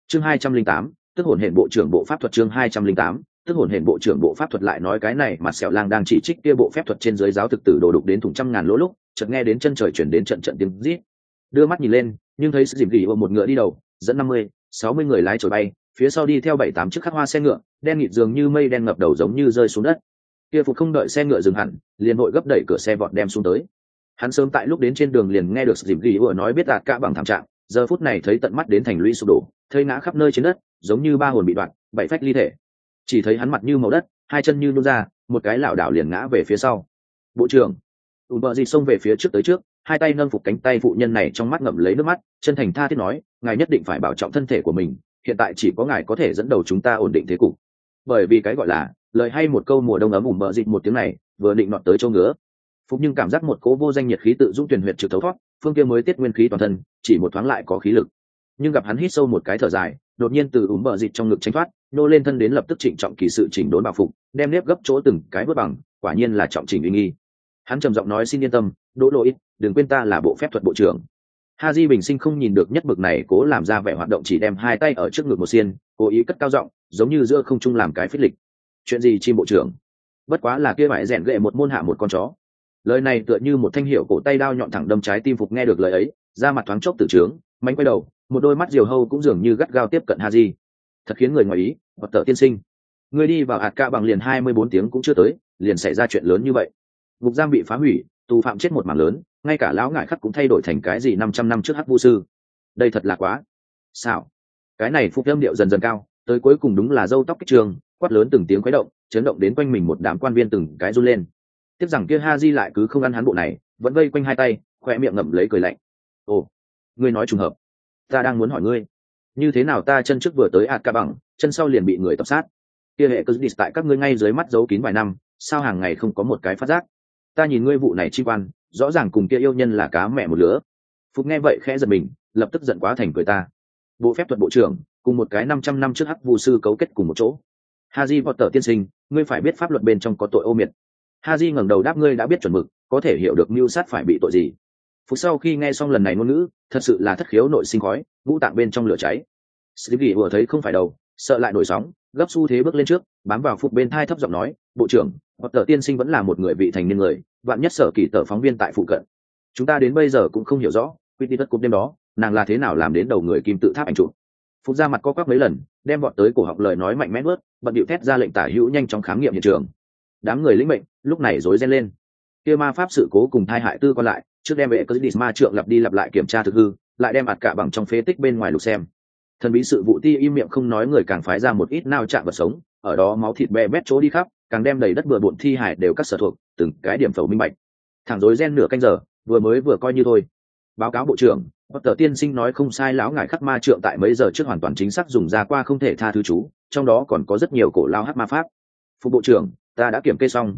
chương 208, tức hồn hển bộ trưởng bộ pháp thuật. chương 208, tức hồn hển bộ trưởng bộ pháp thuật. Lại nói cái này mặt sẹo lang đang chỉ trích kia bộ phép thuật trên dưới giáo thực tử đồ đục đến thủng trăm ngàn lỗ lúc chợt nghe đến chân trời chuyển đến trận trận tiếng rít. Đưa mắt nhìn lên, nhưng thấy sự dìm gỉ một ngựa đi đầu, dẫn 50-60 người lái trồi bay, phía sau đi theo 7-8 chiếc khắc hoa xe ngựa, đen nghịt dường như mây đen ngập đầu giống như rơi xuống đất. Kia Phục không đợi xe ngựa dừng hẳn, liền vội gấp đẩy cửa xe vọt đem xuống tới. Hắn sớm tại lúc đến trên đường liền nghe được dìm gỉ vừa nói biết đạt cả bằng thảm trạng, giờ phút này thấy tận mắt đến thành lũy sụp đổ, thây ngã khắp nơi trên đất, giống như ba hồn bị đoạn, bảy phách ly thể. Chỉ thấy hắn mặt như màu đất, hai chân như nôn ra, một cái lảo đảo liền ngã về phía sau. Bộ trưởng bờ gì xông về phía trước tới trước, hai tay nâng Phục cánh tay phụ nhân này trong mắt ngậm lấy nước mắt, chân thành tha thiết nói, ngài nhất định phải bảo trọng thân thể của mình, hiện tại chỉ có ngài có thể dẫn đầu chúng ta ổn định thế cục. Bởi vì cái gọi là lời hay một câu mùa đông ấm bờ dịch một tiếng này vừa định nọt tới chỗ ngứa, Phục nhưng cảm giác một cỗ vô danh nhiệt khí tự dũng tuyển huyệt trực thấu thoát, phương kia mới tiết nguyên khí toàn thân, chỉ một thoáng lại có khí lực. Nhưng gặp hắn hít sâu một cái thở dài, đột nhiên từ bờ dịch trong ngực tránh thoát, nô lên thân đến lập tức trịnh trọng kỳ sự chỉnh đốn bảo phục, đem nếp gấp chỗ từng cái bước bằng, quả nhiên là trọng chỉnh uy nghi. Hắn trầm giọng nói, xin yên tâm, Đỗ Lỗi, đừng quên ta là bộ phép thuật bộ trưởng. Haji bình sinh không nhìn được nhất bực này, cố làm ra vẻ hoạt động, chỉ đem hai tay ở trước ngực một xiên, cố ý cất cao giọng, giống như giữa không trung làm cái phích lịch. Chuyện gì chim bộ trưởng? Bất quá là kia bại rèn gệ một môn hạ một con chó. Lời này tựa như một thanh hiệu cổ tay đao nhọn thẳng đâm trái tim Phục. Nghe được lời ấy, da mặt thoáng chốc tử trướng, mánh quay đầu, một đôi mắt diều hâu cũng dường như gắt gao tiếp cận Haji. Thật khiến người ngoài ý, Vật Tở tiên sinh, ngươi đi vào ạt ca bằng liền 24 tiếng cũng chưa tới, liền xảy ra chuyện lớn như vậy. Ngục giam bị phá hủy, tù phạm chết một mảng lớn, ngay cả lão ngải khắc cũng thay đổi thành cái gì 500 năm trước hắc vu sư. Đây thật là quá sao. Cái này Phục âm điệu dần dần cao, tới cuối cùng đúng là râu tóc kích trường, quát lớn từng tiếng khuấy động, chấn động đến quanh mình một đám quan viên từng cái run lên. Tiếp rằng kia Haji lại cứ không ăn hắn bộ này, vẫn vây quanh hai tay, khoe miệng ngậm lấy cười lạnh. Ồ, ngươi nói trùng hợp, ta đang muốn hỏi ngươi, như thế nào ta chân trước vừa tới ạt ca bằng, chân sau liền bị người tập sát. Kia hệ cứ đi tại các ngươi ngay dưới mắt giấu kín vài năm, sao hàng ngày không có một cái phát giác? Ta nhìn ngươi vụ này chi quan, rõ ràng cùng kia yêu nhân là cá mẹ một lứa. Phục nghe vậy khẽ giật mình, lập tức giận quá thành cười ta. Bộ phép thuật bộ trưởng cùng một cái 500 năm trước hắc vu sư cấu kết cùng một chỗ. Haji Potter tiên sinh, ngươi phải biết pháp luật bên trong có tội ô miệt. Haji ngẩng đầu đáp, ngươi đã biết chuẩn mực, có thể hiểu được mưu sát phải bị tội gì. Phục sau khi nghe xong lần này ngôn ngữ, thật sự là thất khiếu nội sinh khói, ngũ tạng bên trong lửa cháy. Stevie vừa thấy không phải đầu, sợ lại nổi sóng, gấp xu thế bước lên trước, bám vào Phục bên thai thấp giọng nói, bộ trưởng, Potter tiên sinh vẫn là một người vị thành niên người, vạn nhất sở kỳ tờ phóng viên tại phụ cận, chúng ta đến bây giờ cũng không hiểu rõ quy tắc cúp đêm đó nàng là thế nào làm đến đầu người kim tự tháp ảnh chụp. Phục ra mặt co quắp mấy lần, đem bọn tới cổ họng lời nói mạnh mẽ bớt, bận điệu thét ra lệnh tả hữu nhanh chóng khám nghiệm hiện trường. Đám người lĩnh mệnh lúc này rối ren lên. Kia ma pháp sự cố cùng thai hại tư còn lại, trước đem vệ cơ ma trượng lặp đi lặp lại kiểm tra thực hư, lại đem ạt cả bằng trong phế tích bên ngoài lục xem. Thần bí sự vụ ti im miệng không nói, người càng phái ra một ít nao chạm vật sống, ở đó máu thịt bè bét chỗ đi khắp, càng đem đầy đất bừa bộn thi hài đều cắt sở thuộc, từng cái điểm phẩu minh bạch. Thẳng rối ren nửa canh giờ, vừa coi như thôi. Báo cáo bộ trưởng, Potter tiên sinh nói không sai, lão ngài khắc ma trượng tại mấy giờ trước hoàn toàn chính xác dùng ra qua không thể tha thứ chú, trong đó còn có rất nhiều cổ lao hắc ma pháp.副bộ trưởng, ta đã kiểm kê xong,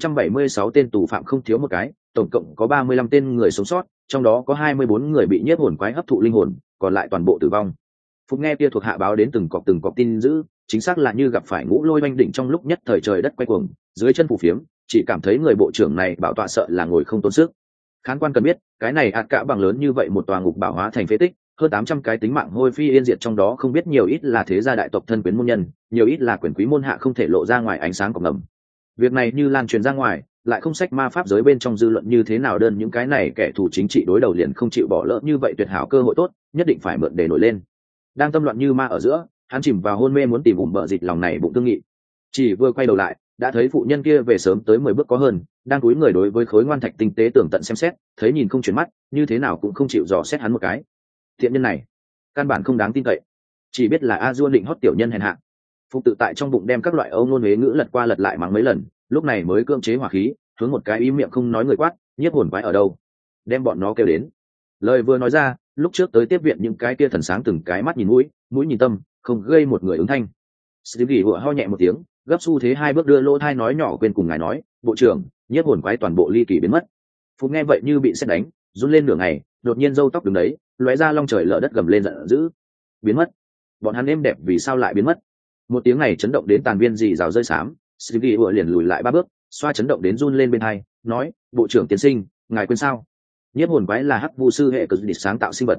876 tên tù phạm không thiếu một cái, tổng cộng có 35 tên người sống sót, trong đó có 24 người bị nhiếp hồn quái hấp thụ linh hồn, còn lại toàn bộ tử vong. Phục nghe kia thuộc hạ báo đến từng cọc tin dữ, chính xác là như gặp phải ngũ lôi oanh đỉnh, trong lúc nhất thời trời đất quay cuồng, dưới chân phù phiếm, chỉ cảm thấy người bộ trưởng này bảo tọa sợ là ngồi không tốn sức. Khán quan cần biết, cái này ạt cả bằng lớn như vậy một tòa ngục bảo hóa thành phế tích, hơn 800 cái tính mạng hôi phi yên diệt, trong đó không biết nhiều ít là thế gia đại tộc thân quyến môn nhân, nhiều ít là quyền quý môn hạ không thể lộ ra ngoài ánh sáng của ngầm. Việc này như lan truyền ra ngoài, lại không sách ma pháp giới bên trong dư luận như thế nào đơn, những cái này kẻ thù chính trị đối đầu liền không chịu bỏ lỡ như vậy tuyệt hảo cơ hội tốt, nhất định phải mượn để nổi lên. Đang tâm loạn như ma ở giữa, hắn chìm vào hôn mê muốn tìm bờ dịch lòng này bụng tương nghị. Chỉ vừa quay đầu lại, đã thấy phụ nhân kia về sớm tới 10 bước có hơn, đang cúi người đối với khối ngoan thạch tinh tế tường tận xem xét, thấy nhìn không chuyển mắt, như thế nào cũng không chịu dò xét hắn một cái. Thiện nhân này, căn bản không đáng tin cậy, chỉ biết là a duôn định hót tiểu nhân hèn hạ. Phục tự tại trong bụng đem các loại âu ngôn huế ngữ lật qua lật lại mắng mấy lần, lúc này mới cưỡng chế hỏa khí, hướng một cái im miệng không nói người quát, nhiếp hồn quái ở đâu, đem bọn nó kêu đến. Lời vừa nói ra, lúc trước tới tiếp viện những cái kia thần sáng từng cái mắt nhìn mũi, mũi nhìn tâm, không gây một người ứng thanh. Stevie vừa ho nhẹ một tiếng, gấp xu thế 2 bước đưa lỗ thai nói nhỏ, quên cùng ngài nói, bộ trưởng, nhiếp hồn quái toàn bộ ly kỳ biến mất. Phục nghe vậy như bị sét đánh, run lên nửa ngày, đột nhiên râu tóc đứng đấy, lóe ra long trời lở đất gầm lên giận dữ. Biến mất? Bọn hắn êm đẹp vì sao lại biến mất? Một tiếng này chấn động đến tàn viên rì rào rơi xám, Stevie vừa liền lùi lại 3 bước, xoa chấn động đến run lên bên hai, nói, bộ trưởng tiến sinh, ngài quên sao? Nhiếp hồn quái là hắc vu sư hệ cực địch sáng tạo sinh vật.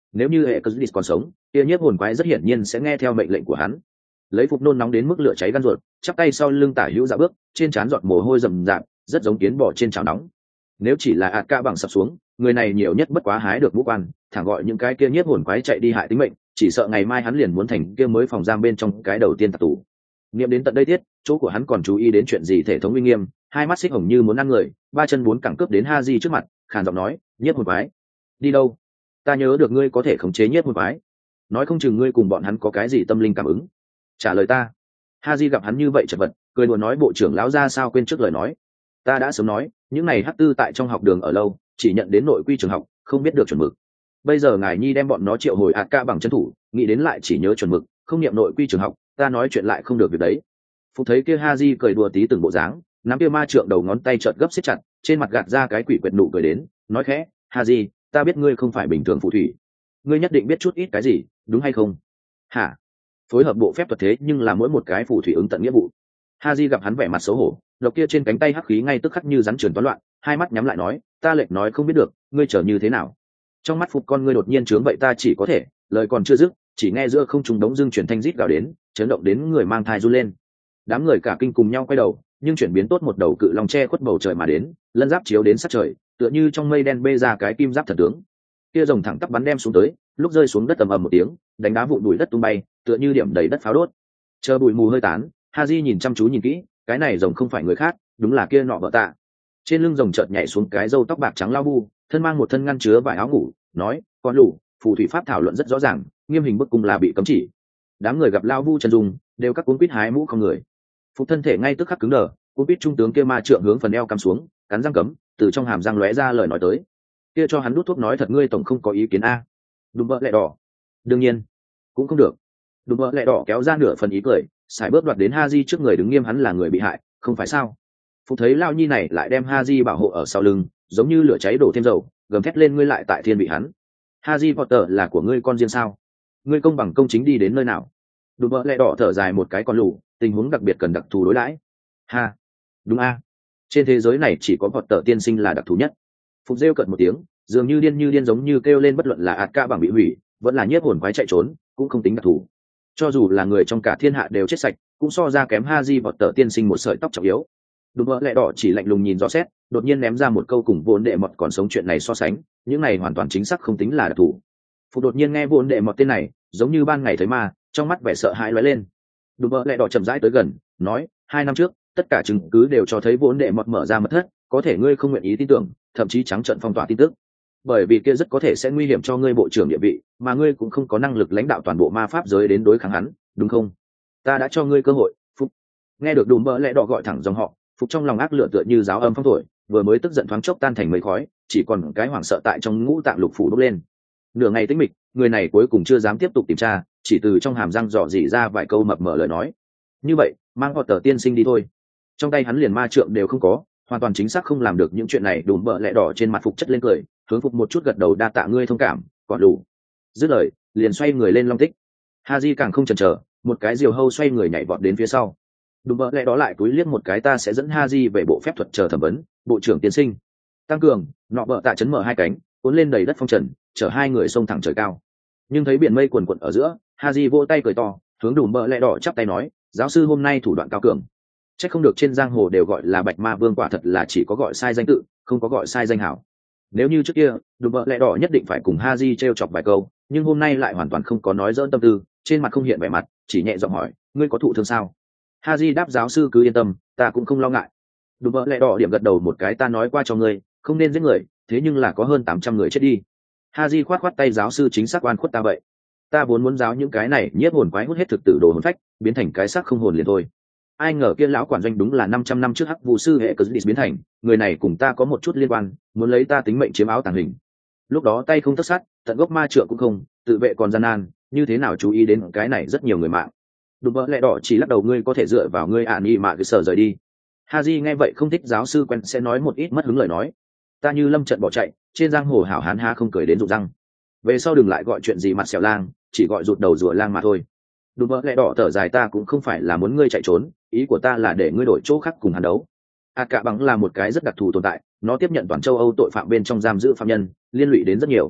nếu như hệ cờ còn sống, kia nhiếp hồn quái rất hiển nhiên sẽ nghe theo mệnh lệnh của hắn. Lấy Phục nôn nóng đến mức lửa cháy gan ruột, chắp tay sau lưng tả hữu dạ bước, trên trán giọt mồ hôi rầm rạp, rất giống kiến bò trên chảo nóng. Nếu chỉ là ạt ca bằng sập xuống, người này nhiều nhất bất quá hái được vũ quan, thẳng gọi những cái kia nhiếp hồn quái chạy đi hại tính mệnh, chỉ sợ ngày mai hắn liền muốn thành kia mới phòng giam bên trong cái đầu tiên tạc tù. Nghiệm đến tận đây tiết, chỗ của hắn còn chú ý đến chuyện gì thể thống uy nghiêm, hai mắt xích hồng như muốn ăn người, ba chân bốn cẳng cướp đến Haji trước mặt, khàn giọng nói, nhiếp hồn quái, đi đâu? Ta nhớ được ngươi có thể khống chế nhiếp hồn quái, nói không chừng ngươi cùng bọn hắn có cái gì tâm linh cảm ứng. Trả lời ta. Haji gặp hắn như vậy chật vật, cười đùa nói bộ trưởng lão ra sao quên trước lời nói. Ta đã sớm nói, những này hắc tư tại trong học đường ở lâu, chỉ nhận đến nội quy trường học, không biết được chuẩn mực. Bây giờ ngài nhi đem bọn nó triệu hồi ạt ca bằng chân thủ, nghĩ đến lại chỉ nhớ chuẩn mực, không niệm nội quy trường học, ta nói chuyện lại không được việc đấy. Phục thấy kia Haji cười đùa tí từng bộ dáng, nắm kia ma trượng đầu ngón tay chợt gấp siết chặt, trên mặt gạt ra cái quỷ quyệt nụ cười đến, nói khẽ, Haji, ta biết ngươi không phải bình thường phù thủy, ngươi nhất định biết chút ít cái gì, đúng hay không? Hả? Phối hợp bộ phép thuật thế nhưng là mỗi một cái phù thủy ứng tận nghĩa vụ. Haji gặp hắn vẻ mặt xấu hổ, độc kia trên cánh tay hắc khí ngay tức khắc như rắn truyền toán loạn, hai mắt nhắm lại nói, ta lệch nói không biết được, ngươi trở như thế nào? Trong mắt Phục con ngươi đột nhiên trướng vậy ta chỉ có thể, lời còn chưa dứt, chỉ nghe giữa không trung đống dưng chuyển thanh rít gào đến, chấn động đến người mang thai run lên. Đám người cả kinh cùng nhau quay đầu, nhưng chuyển biến tốt một đầu cự long che khuất bầu trời mà đến, lân giáp chiếu đến sát trời, tựa như trong mây đen bê ra cái kim giáp thần tướng. Kia rồng thẳng tắp bắn đem xuống tới, lúc rơi xuống đất ầm ầm một tiếng, đánh đá vụn bụi đất tung bay, tựa như điểm đầy đất pháo đốt. Chờ bụi mù hơi tán, Haji nhìn chăm chú nhìn kỹ, cái này rồng không phải người khác, đúng là kia nọ vợ tạ. Trên lưng rồng chợt nhảy xuống cái râu tóc bạc trắng lao bu, thân mang một thân ngăn chứa vải áo ngủ, nói, con lũ, phù thủy pháp thảo luận rất rõ ràng, nghiêm hình bức cung là bị cấm chỉ. Đám người gặp lao vu chân dung, đều các cuốn quýt hái mũ không người. Phục thân thể ngay tức khắc cứng đờ, cuốn quýt trung tướng kia ma trượng hướng phần eo cắm xuống, cắn răng cấm, từ trong hàm răng lóe ra lời nói tới. Kia cho hắn đút thuốc nói thật ngươi tổng không có ý kiến a? Đúng vợ lẹ đỏ. Đương nhiên, cũng không được. Đúng vợ lẹ đỏ kéo ra nửa phần ý cười, sải bước đoạt đến Haji trước người đứng nghiêm hắn là người bị hại, không phải sao? Phục thấy lao nhi này lại đem Haji bảo hộ ở sau lưng, giống như lửa cháy đổ thêm dầu, gầm thét lên ngươi lại tại thiên bị hắn. Haji Potter là của ngươi con riêng sao? Ngươi công bằng công chính đi đến nơi nào? Đúng vợ lẹ đỏ thở dài một cái con lù, tình huống đặc biệt cần đặc thù đối đãi. Ha, đúng a. Trên thế giới này chỉ có Potter tiên sinh là đặc thù nhất. Phục rêu cợt một tiếng, dường như điên giống như kêu lên bất luận là ạt ca bằng bị hủy, vẫn là nhiếp hồn quái chạy trốn, cũng không tính đặc thù. Cho dù là người trong cả thiên hạ đều chết sạch, cũng so ra kém Haji Potter tiên sinh một sợi tóc trọng yếu. Đúng vợ lẹ đỏ chỉ lạnh lùng nhìn rõ xét, đột nhiên ném ra một câu cùng vốn đệ mọt còn sống chuyện này so sánh, những này hoàn toàn chính xác không tính là đặc thù. Phục đột nhiên nghe vốn đệ mọt tên này, giống như ban ngày thấy ma, trong mắt vẻ sợ hãi lóe lên. Đúng vợ lẹ đỏ chậm rãi tới gần, nói, 2 năm trước, tất cả chứng cứ đều cho thấy vốn đệ mọt mở ra mật thất, có thể ngươi không nguyện ý tin tưởng, thậm chí trắng trợn phong tỏa tin tức. Bởi vì kia rất có thể sẽ nguy hiểm cho ngươi bộ trưởng địa vị, mà ngươi cũng không có năng lực lãnh đạo toàn bộ ma pháp giới đến đối kháng hắn, đúng không? Ta đã cho ngươi cơ hội, Phúc. Nghe được Đúng vợ lẹ đỏ gọi thẳng dòng họ, Phục trong lòng ác lửa tựa như giáo âm phong thổi, vừa mới tức giận thoáng chốc tan thành mây khói, chỉ còn cái hoảng sợ tại trong ngũ tạng lục phủ bốc lên. Nửa ngày tĩnh mịch, người này cuối cùng chưa dám tiếp tục tìm tra, chỉ từ trong hàm răng dò dỉ ra vài câu mập mờ lời nói. Như vậy, mang họ tờ tiên sinh đi thôi. Trong tay hắn liền ma trượng đều không có, hoàn toàn chính xác không làm được những chuyện này. Đùm bợ lẹ đỏ trên mặt Phục chất lên cười, hướng Phục một chút gật đầu đa tạ ngươi thông cảm, còn đủ. Dứt lời, liền xoay người lên long tích. Haji càng không chần chờ, một cái diều hâu xoay người nhảy vọt đến phía sau. Đúng vợ lẽ đó lại túi liếc một cái ta sẽ dẫn Haji về bộ phép thuật chờ thẩm vấn, bộ trưởng tiên sinh. Tăng cường, nọ vợ tạ chấn mở 2 cánh, cuốn lên đầy đất phong trần, chở 2 người xông thẳng trời cao. Nhưng thấy biển mây quần quật ở giữa, Haji vỗ tay cười to, hướng Đúng vợ lẽ đỏ chắp tay nói, giáo sư hôm nay thủ đoạn cao cường. Chắc không được trên giang hồ đều gọi là Bạch Ma Vương, quả thật là chỉ có gọi sai danh tự, không có gọi sai danh hảo. Nếu như trước kia, Đúng vợ lẽ đỏ nhất định phải cùng Haji trêu chọc vài câu, nhưng hôm nay lại hoàn toàn không có nói dỡn tâm tư, trên mặt không hiện vẻ mặt, chỉ nhẹ giọng hỏi, ngươi có thụ thương sao? Haji đáp giáo sư cứ yên tâm, ta cũng không lo ngại. Đúng vợ lẽ đỏ điểm gật đầu một cái ta nói qua cho ngươi, không nên giết người, thế nhưng là có hơn 800 người chết đi. Haji khoát tay giáo sư chính xác oan khuất ta vậy. Ta vốn muốn giáo những cái này nhiếp hồn quái hút hết thực tử đồ hồn phách, biến thành cái xác không hồn liền thôi. Ai ngờ kia lão quản doanh đúng là 500 năm trước hắc vụ sư hệ Cerdis biến thành, người này cùng ta có một chút liên quan, muốn lấy ta tính mệnh chiếm áo tàng hình. Lúc đó tay không tất sát, tận gốc ma trượng cũng không, tự vệ còn gian nan, như thế nào chú ý đến cái này rất nhiều người mạng. Đúng vợ lẽ đỏ chỉ lắc đầu ngươi có thể dựa vào ngươi ả nghi mà cứ sở rời đi. Haji nghe vậy không thích giáo sư quen sẽ nói một ít mất hứng lời nói. Ta như lâm trận bỏ chạy, trên giang hồ hảo hán ha không cười đến rụng răng. Về sau đừng lại gọi chuyện gì mặt xẻo lang, chỉ gọi rụt đầu rùa lang mà thôi. Đúng vợ lẽ đỏ thở dài ta cũng không phải là muốn ngươi chạy trốn, ý của ta là để ngươi đổi chỗ khác cùng hắn đấu. Cả bằng là một cái rất đặc thù tồn tại, nó tiếp nhận toàn châu Âu tội phạm bên trong giam giữ phạm nhân, liên lụy đến rất nhiều.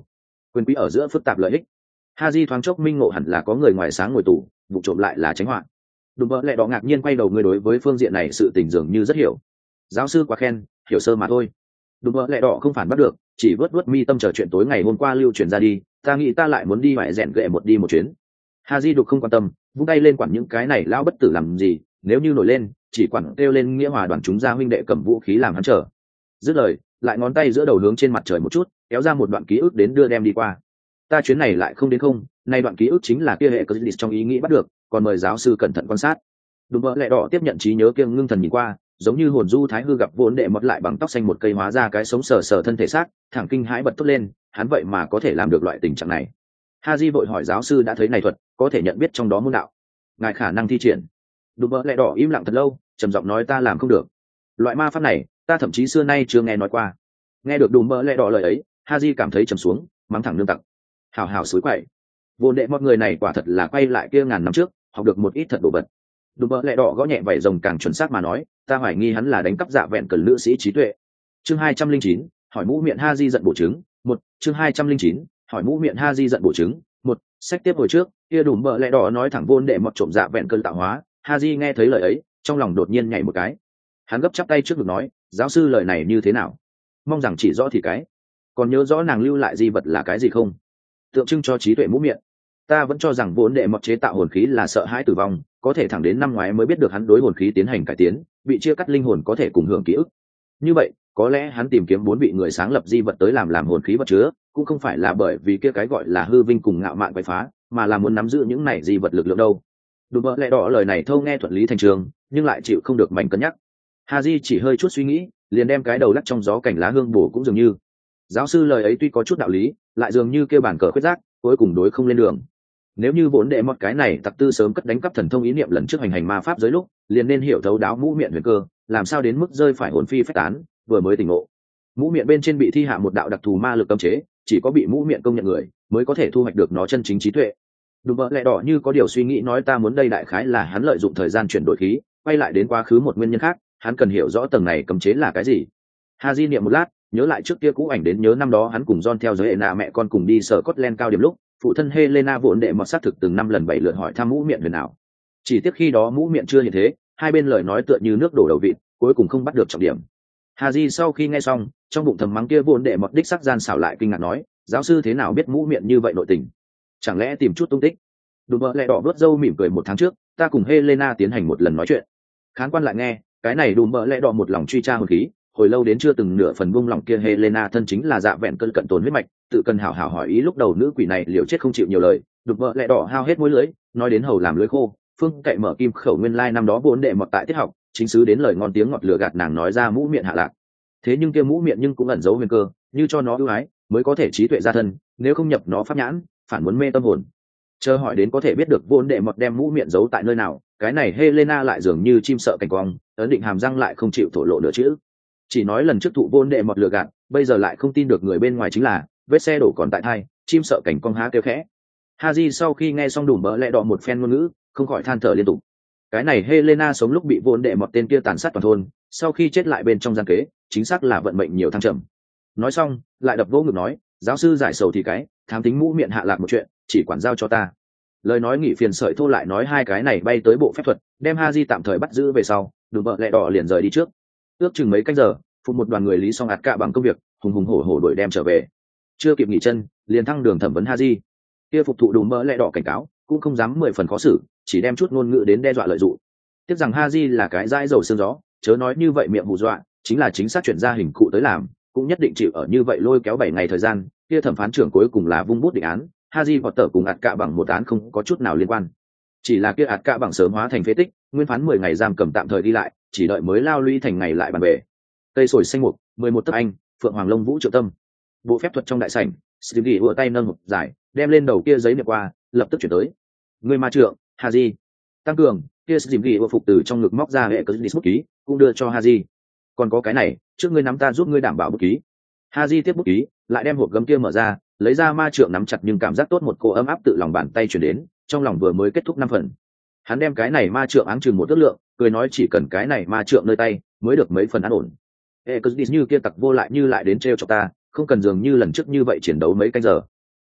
quyền quý ở giữa phức tạp lợi ích. Haji thoáng chốc minh ngộ hẳn là có người ngoài sáng ngồi tù, vụ trộm lại là tránh họa. Đùm bợ lẹ đỏ ngạc nhiên quay đầu, người đối với phương diện này sự tình dường như rất hiểu. Giáo sư quá khen, hiểu sơ mà thôi. Đùm bợ lẹ đỏ không phản bắt được, chỉ vớt vớt mi tâm chờ chuyện tối ngày hôm qua lưu truyền ra đi, ta nghĩ ta lại muốn đi vải rèn gệ một chuyến. Haji đục không quan tâm, vung tay lên quản những cái này lão bất tử làm gì, nếu như nổi lên chỉ quản kêu lên nghĩa hòa đoàn chúng ra huynh đệ cầm vũ khí làm hắn chờ. Dứt lời, lại ngón tay giữa đầu hướng trên mặt trời một chút, kéo ra một đoạn ký ức đến đưa đem đi qua. Ta chuyến này lại không đến không, nay đoạn ký ức chính là kia hệ cơ trong ý nghĩ bắt được, còn mời giáo sư cẩn thận quan sát. Đùm bợ lẹ đỏ tiếp nhận trí nhớ kia ngưng thần nhìn qua, giống như hồn du thái hư gặp vốn đệ mọt lại bằng tóc xanh một cây hóa ra cái sống sờ sờ thân thể xác, thẳng kinh hãi bật thốt lên, hắn vậy mà có thể làm được loại tình trạng này. Haji vội hỏi giáo sư đã thấy này thuật, có thể nhận biết trong đó môn đạo, ngài khả năng thi triển. Đùm bợ lẹ đỏ im lặng thật lâu, trầm giọng nói ta làm không được. Loại ma pháp này, ta thậm chí xưa nay chưa nghe nói qua. Nghe được đùm bợ lẹ đỏ lời ấy, Haji cảm thấy trầm xuống, mắng thẳng nương tặc. Hào hào suối quậy. Vốn đệ mọi người này quả thật là quay lại kia ngàn năm trước, học được một ít thật đồ vật. Đùm bợ lẹ đỏ gõ nhẹ vảy rồng càng chuẩn xác mà nói, ta hoài nghi hắn là đánh cắp dạ vẹn cần nữ sĩ trí tuệ. Chương 209, hỏi mũ miệng Haji giận bổ chứng. Một, chương 209, hỏi mũ miệng Haji giận bổ chứng. Một, sách tiếp hồi trước, kia đùm bợ lẹ đỏ nói thẳng vốn đệ mọt trộm dạ vẹn cơn tạo hóa. Haji nghe thấy lời ấy, trong lòng đột nhiên nhảy một cái. Hắn gấp chắp tay trước ngực nói, giáo sư lời này như thế nào? Mong rằng chỉ rõ thì cái. Còn nhớ rõ nàng lưu lại di vật là cái gì không? Tượng trưng cho trí tuệ mũ miệng. Ta vẫn cho rằng vốn đệ mọt chế tạo hồn khí là sợ hãi tử vong, có thể thẳng đến năm ngoái mới biết được hắn đối hồn khí tiến hành cải tiến, bị chia cắt linh hồn có thể cùng hưởng ký ức. Như vậy, có lẽ hắn tìm kiếm 4 vị người sáng lập di vật tới làm hồn khí vật chứa, cũng không phải là bởi vì kia cái gọi là hư vinh cùng ngạo mạn quậy phá, mà là muốn nắm giữ những này di vật lực lượng đâu. Đùm bợ lẹ đỏ lời này thâu nghe thuận lý thành trường, nhưng lại chịu không được mạnh cân nhắc. Haji chỉ hơi chút suy nghĩ, liền đem cái đầu lắc trong gió cảnh lá hương bổ cũng dường như. Giáo sư lời ấy tuy có chút đạo lý, lại dường như kêu bản cờ khuyết giác, cuối cùng đối không lên đường. Nếu như vốn đệ một cái này tặc tư sớm cất đánh cắp thần thông ý niệm lần trước hành ma pháp giới lúc, liền nên hiểu thấu đáo mũ miệng huyền cơ, làm sao đến mức rơi phải hồn phi phách tán, vừa mới tỉnh ngộ. Mũ miệng bên trên bị thi hạ một đạo đặc thù ma lực cấm chế, chỉ có bị mũ miệng công nhận người mới có thể thu hoạch được nó chân chính trí tuệ. Đùm bợ lẹ đỏ như có điều suy nghĩ nói ta muốn đây đại khái là hắn lợi dụng thời gian chuyển đổi khí, quay lại đến quá khứ một nguyên nhân khác, hắn cần hiểu rõ tầng này cấm chế là cái gì. Haji niệm một lát, nhớ lại trước kia cũ ảnh đến nhớ năm đó hắn cùng John theo giới Ena mẹ con cùng đi sở Scotland cao điểm lúc, phụ thân Helena vốn đệ mọt xác thực từng 5 lần 7 lượt hỏi thăm mũ miệng huyền nào. Chỉ tiếc khi đó mũ miệng chưa hiện thế, hai bên lời nói tựa như nước đổ đầu vịt, cuối cùng không bắt được trọng điểm. Haji sau khi nghe xong, trong bụng thầm mắng kia vốn đệ mọt đích sắc gian xảo lại kinh ngạc nói, giáo sư thế nào biết mũ miệng như vậy nội tình? Chẳng lẽ tìm chút tung tích? Đùm bợ lẹ đỏ vớt râu mỉm cười, 1 tháng trước, ta cùng Helena tiến hành một lần nói chuyện. Khán quan lại nghe, cái này đùm bợ lẹ đỏ một lòng truy tra hồn khí, hồi lâu đến chưa từng nửa phần buông lòng kia Helena thân chính là dạ vẹn cơn cận tồn huyết mạch, tự cần hảo hảo hỏi ý lúc đầu nữ quỷ này liều chết không chịu nhiều lời, đục vợ lẹ đỏ hao hết mối lưới, nói đến hầu làm lưới khô, phương cậy mở kim khẩu nguyên lai năm đó vốn đệ mọt tại tiết học, chính xứ đến lời ngon tiếng ngọt lừa gạt nàng nói ra mũ miệng hạ lạc. Thế nhưng kia mũ miệng nhưng cũng ẩn giấu huyền cơ, như cho nó ưu ái mới có thể trí tuệ ra thân, nếu không nhập nó pháp nhãn, phản muốn mê tâm hồn. Chờ hỏi đến có thể biết được vốn đệ mọt đem mũ miệng giấu tại nơi nào, cái này Helena lại dường như chim sợ cảnh quang, ấn định hàm răng lại không chịu thổ lộ nửa chữ. Chỉ nói lần trước thụ vốn đệ mọt lừa gạt, bây giờ lại không tin được người bên ngoài chính là vết xe đổ còn tại thai, chim sợ cảnh cong há kêu khẽ. Haji sau khi nghe xong đùm bỡ lẹ đỏ một phen ngôn ngữ, không khỏi than thở liên tục. Cái này Helena sống lúc bị vốn đệ mọt tên kia tàn sát toàn thôn, sau khi chết lại bên trong gian kế, chính xác là vận mệnh nhiều thăng trầm. Nói xong, lại đập vỗ ngực nói, giáo sư giải sầu thì cái, thám tính mũ miệng hạ lạc một chuyện, chỉ quản giao cho ta. Lời nói nghỉ phiền sợi thô lại nói hai cái này bay tới bộ phép thuật, đem Haji tạm thời bắt giữ về sau, đùm bỡ lẹ đỏ liền rời đi trước. Ước chừng mấy canh giờ, phụ một đoàn người lý xong ạt cạ bằng công việc, hùng hùng hổ hổ đuổi đem trở về. Chưa kịp nghỉ chân, liền thăng đường thẩm vấn Haji. Kia phục thụ đùm bỡ lẹ đỏ cảnh cáo, cũng không dám 10 phần khó xử, chỉ đem chút ngôn ngữ đến đe dọa lợi dụng. Tiếc rằng Haji là cái dãi dầu xương gió, chớ nói như vậy miệng hù dọa, chính là chính xác chuyển ra hình cụ tới làm, cũng nhất định chịu ở như vậy lôi kéo 7 ngày thời gian. Kia thẩm phán trưởng cuối cùng là vung bút định án, Haji vọt tở cùng ạt cạ bằng một án không có chút nào liên quan. Chỉ là kia ạt cạ bằng sớm hóa thành phế tích, nguyên phán 10 ngày giam cầm tạm thời đi lại, chỉ đợi mới lao lũy thành ngày lại bàn về. Cây sồi xanh mục, 11 tấc anh, phượng hoàng lông vũ triệu tâm. Bộ phép thuật trong đại sảnh, Stevie ùa tay nâng hộp giải, đem lên đầu kia giấy niệm qua, lập tức chuyển tới. Người ma trượng, Haji. Tăng cường, kia Stevie ùa phục từ trong ngực móc ra hệ cớ bút ký, cũng đưa cho Haji. Còn có cái này, trước ngươi nắm ta giúp ngươi đảm bảo bút ký. Haji tiếp bút ký, lại đem hộp gấm kia mở ra, lấy ra ma trượng nắm chặt nhưng cảm giác tốt một cô ấm áp tự lòng bàn tay chuyển đến, trong lòng vừa mới kết thúc 5 phần. Hắn đem cái này ma trượng áng chừng một ước lượng, cười nói chỉ cần cái này ma trượng nơi tay, mới được mấy phần an ổn. Ecudis như kia tặc vô lại như lại đến treo cho ta, không cần dường như lần trước như vậy chiến đấu mấy canh giờ.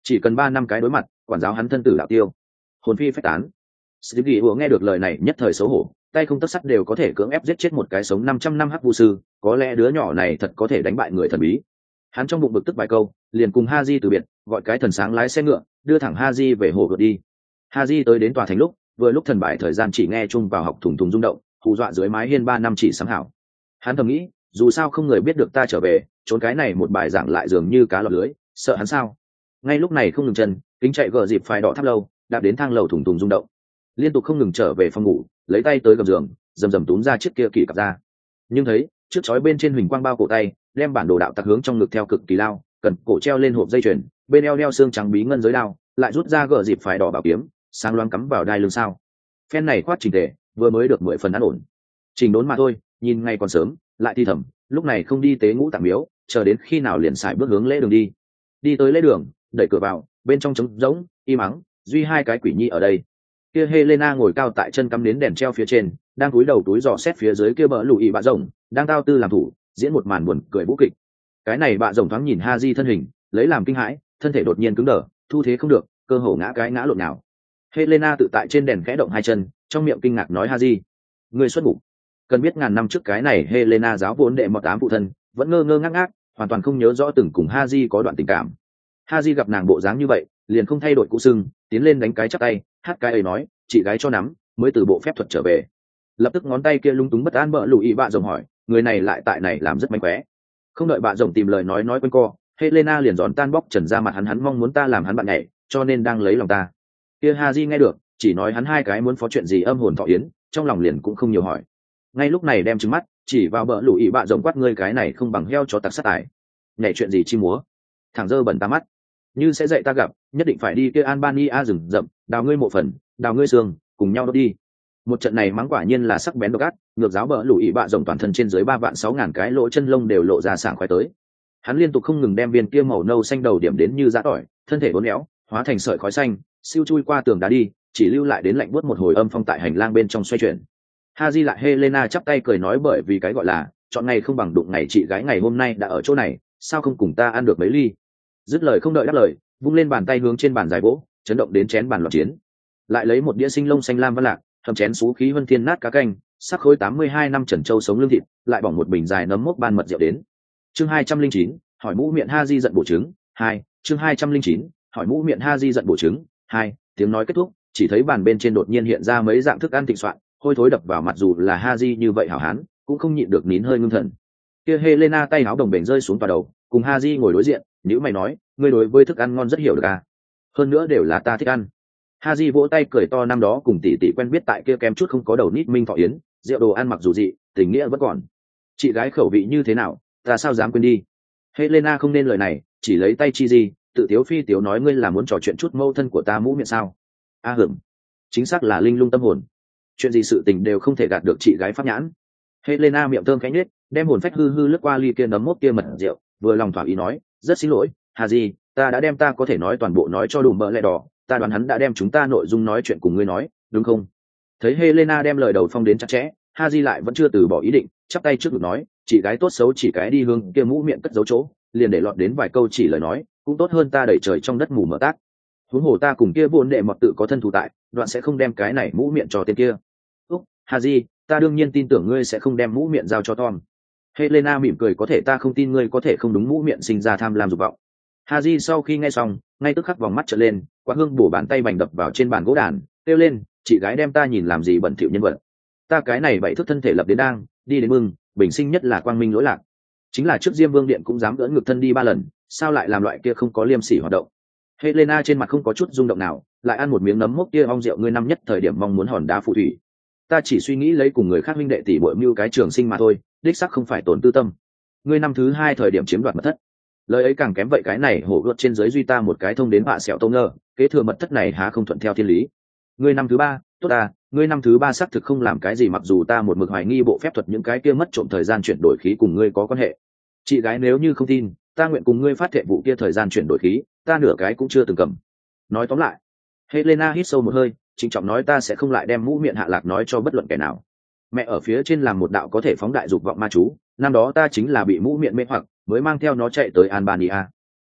chỉ cần 3 năm cái đối mặt quản giáo hắn thân tử đạo tiêu, hồn phi phách tán. Stevie vừa nghe được lời này nhất thời xấu hổ, tay không tấc sắt đều có thể cưỡng ép giết chết một cái sống 500 năm hắc vu sư, có lẽ đứa nhỏ này thật có thể đánh bại người thần bí. Hắn trong bụng bực tức vài câu, liền cùng Haji từ biệt, gọi cái thần sáng lái xe ngựa, đưa thẳng Haji về hồ gợt đi. Haji tới đến tòa thành lúc, vừa lúc thần bại thời gian chỉ nghe chung vào học thùng thùng rung động, hù dọa dưới mái hiên 3 năm chỉ sáng hảo. Hắn thầm nghĩ, dù sao không người biết được ta trở về, trốn cái này một bài giảng lại dường như cá lọt lưới, sợ hắn sao? Ngay lúc này không ngừng chân, kính chạy gờ dịp phải đỏ tháp lâu, đạp đến thang lầu thùng thùng rung động, liên tục không ngừng trở về phòng ngủ, lấy tay tới gầm giường, rầm rầm túm ra chiếc kia kỳ cặp ra. Nhưng thấy trước chói bên trên huỳnh quang bao cổ tay, đem bản đồ đạo tặc hướng trong ngực theo cực kỳ lao, cần cổ treo lên hộp dây chuyền, bên eo đeo xương trắng bí ngân giới đao, lại rút ra gờ dịp phải đỏ bảo kiếm, sáng loáng cắm vào đai lưng sao. Phen này khoát chỉnh tề, vừa mới được 10 phần an ổn. Trình đốn mà thôi, nhìn ngay còn sớm, lại thi thầm, lúc này không đi tế ngũ tạng miếu, chờ đến khi nào liền xài bước hướng lễ đường đi. Đi tới lễ đường, đẩy cửa vào, bên trong trống rỗng, im ắng, duy 2 cái quỷ nhi ở đây. Kia Helena ngồi cao tại chân cắm đến đèn treo phía trên, đang cúi đầu túi dò xét phía dưới kia bờ lùi bạ rồng, đang tao tư làm thủ, diễn một màn buồn cười vũ kịch. Cái này bạ rồng thoáng nhìn Haji thân hình, lấy làm kinh hãi, thân thể đột nhiên cứng đờ, thu thế không được, cơ hồ ngã lộn nào. Helena tự tại trên đèn khẽ động 2 chân, trong miệng kinh ngạc nói Haji, người xuất ngủ. Cần biết ngàn năm trước cái này Helena giáo vốn đệ mọt ám phụ thân, vẫn ngơ ngác, hoàn toàn không nhớ rõ từng cùng Haji có đoạn tình cảm. Haji gặp nàng bộ dáng như vậy, liền không thay đổi cũ sưng, tiến lên đánh cái chắp tay, hát cái ấy nói, chị gái cho nắm, mới từ bộ phép thuật trở về. Lập tức ngón tay kia lung túng bất an bợ lùi bạ rồng hỏi, người này lại tại này làm rất mánh khóe. Không đợi bạ rồng tìm lời nói quanh co, Helena liền giòn tan bóc trần ra mặt hắn mong muốn ta làm hắn bạn nhảy, cho nên đang lấy lòng ta. Kia Haji nghe được, chỉ nói hắn 2 cái muốn phó chuyện gì âm hồn thọ yến, trong lòng liền cũng không nhiều hỏi. Ngay lúc này đem trừng mắt, chỉ vào bợ lùi bạ rồng quát, ngươi cái này không bằng heo chó tặc sát tài, nhảy chuyện gì chi múa, thằng dơ bẩn ta mắt, như sẽ dạy ta gặp, nhất định phải đi kia Albania rừng rậm, đào ngươi mộ phần, đào ngươi xương, cùng nhau đốt đi. Một trận này mắng quả nhiên là sắc bén độc ác, ngược giáo bợ lùi bạ rồng toàn thân trên dưới 3.600.000 cái lỗ chân lông đều lộ ra sảng khoái tới. Hắn liên tục không ngừng đem viên kia màu nâu xanh đầu điểm đến như giã tỏi, thân thể uốn éo, hóa thành sợi khói xanh, siêu chui qua tường đá đi, chỉ lưu lại đến lạnh buốt một hồi âm phong tại hành lang bên trong xoay chuyển. Haji lại Helena chắp tay cười nói, bởi vì cái gọi là chọn ngày không bằng đụng ngày, chị gái ngày hôm nay đã ở chỗ này, sao không cùng ta ăn được mấy ly. Dứt lời không đợi đáp lời, vung lên bàn tay hướng trên bàn dài gỗ, chấn động đến chén bàn loạn chiến. Lại lấy một đĩa sinh lông xanh lam văn lạc, hầm chén xú khí vân thiên nát cá canh, sắc khối 82 năm trần châu sống lương thịt, lại bỏng một bình dài nấm mốc ban mật rượu đến. Chương 209, hỏi mũ miệng Haji giận bổ trứng 2. Chương 209, hỏi mũ miệng Haji giận bổ trứng 2. Tiếng nói kết thúc, chỉ thấy bàn bên trên đột nhiên hiện ra mấy dạng thức ăn thịnh soạn, hôi thối đập vào mặt, dù là Haji như vậy hảo hán, cũng không nhịn được nín hơi ngưng thần. Kia Helena tay áo đồng bền rơi xuống tòa đầu, cùng Haji ngồi đối diện, nếu mày nói, ngươi đối với thức ăn ngon rất hiểu được à? Hơn nữa đều là ta thích ăn. Haji vỗ tay cười to, năm đó cùng tỷ tỷ quen biết tại kia kém chút không có đầu nít minh thọ yến, rượu đồ ăn mặc dù dị, tình nghĩa vẫn còn. Chị gái khẩu vị như thế nào, ta sao dám quên đi. Helena không nên lời này, chỉ lấy tay chi gì, tự tiếu phi tiếu nói, ngươi là muốn trò chuyện chút mâu thân của ta mũ miệng sao? A hửng, chính xác là linh lung tâm hồn. Chuyện gì sự tình đều không thể gạt được chị gái pháp nhãn. Helena miệng thơm khẽ nhếch, đem hồn phách hư lướt qua ly kia nấm mốc kia mật rượu, vừa lòng thỏa ý nói, rất xin lỗi, Haji, ta đã đem ta có thể nói toàn bộ nói cho Đùm Bợ Lẹ Đỏ, ta đoán hắn đã đem chúng ta nội dung nói chuyện cùng ngươi nói, đúng không? Thấy Helena đem lời đầu phong đến chặt chẽ, Haji lại vẫn chưa từ bỏ ý định, chắp tay trước ngực nói, chị gái tốt xấu chỉ cái đi hương kia mũ miệng cất giấu chỗ, liền để lọt đến vài câu chỉ lời nói, cũng tốt hơn ta đẩy trời trong đất mù mờ tác. Huống hồ ta cùng kia vốn đệ mọt tự có thân thù tại, đoạn sẽ không đem cái này mũ miệng cho tên kia. Haji, ta đương nhiên tin tưởng ngươi sẽ không đem mũ miệng giao cho Tom. Helena mỉm cười, có thể ta không tin ngươi có thể không đúng mũ miệng sinh ra tham lam dục vọng. Haji sau khi nghe xong, ngay tức khắc vòng mắt trợn lên, Quạt Hương bổ bàn tay bành đập vào trên bàn gỗ đàn, kêu lên, chị gái đem ta nhìn làm gì bẩn thỉu nhân vật. Ta cái này bảy thức thân thể lập đến đang, đi đến mừng, bình sinh nhất là quang minh lỗi lạc. Chính là trước Diêm Vương điện cũng dám đỡ ngực thân đi 3 lần, sao lại làm loại kia không có liêm sỉ hoạt động. Helena trên mặt không có chút rung động nào, lại ăn một miếng nấm mốc kia ong rượu, ngươi năm nhất thời điểm mong muốn hòn đá phù thủy. Ta chỉ suy nghĩ lấy cùng người khác huynh đệ tỷ bội mưu cái trường sinh mà thôi, đích xác không phải tổn tư tâm. Ngươi năm thứ 2 thời điểm chiếm đoạt mật thất, lời ấy càng kém vậy, cái này hổ gợt trên dưới duy ta một cái thông đến bạ sẹo tông ngơ, kế thừa mật thất này há không thuận theo thiên lý. Ngươi năm thứ 3, tốt à, ngươi năm thứ 3 xác thực không làm cái gì, mặc dù ta một mực hoài nghi bộ phép thuật những cái kia mất trộm thời gian chuyển đổi khí cùng ngươi có quan hệ. Chị gái nếu như không tin, ta nguyện cùng ngươi phát thệ vụ kia thời gian chuyển đổi khí, ta nửa cái cũng chưa từng cầm. Nói tóm lại, Helena hít sâu một hơi, trịnh trọng nói, ta sẽ không lại đem mũ miệng hạ lạc nói cho bất luận kẻ nào. Mẹ ở phía trên làm một đạo có thể phóng đại dục vọng ma chú, năm đó ta chính là bị mũ miệng mê hoặc, mới mang theo nó chạy tới Albania.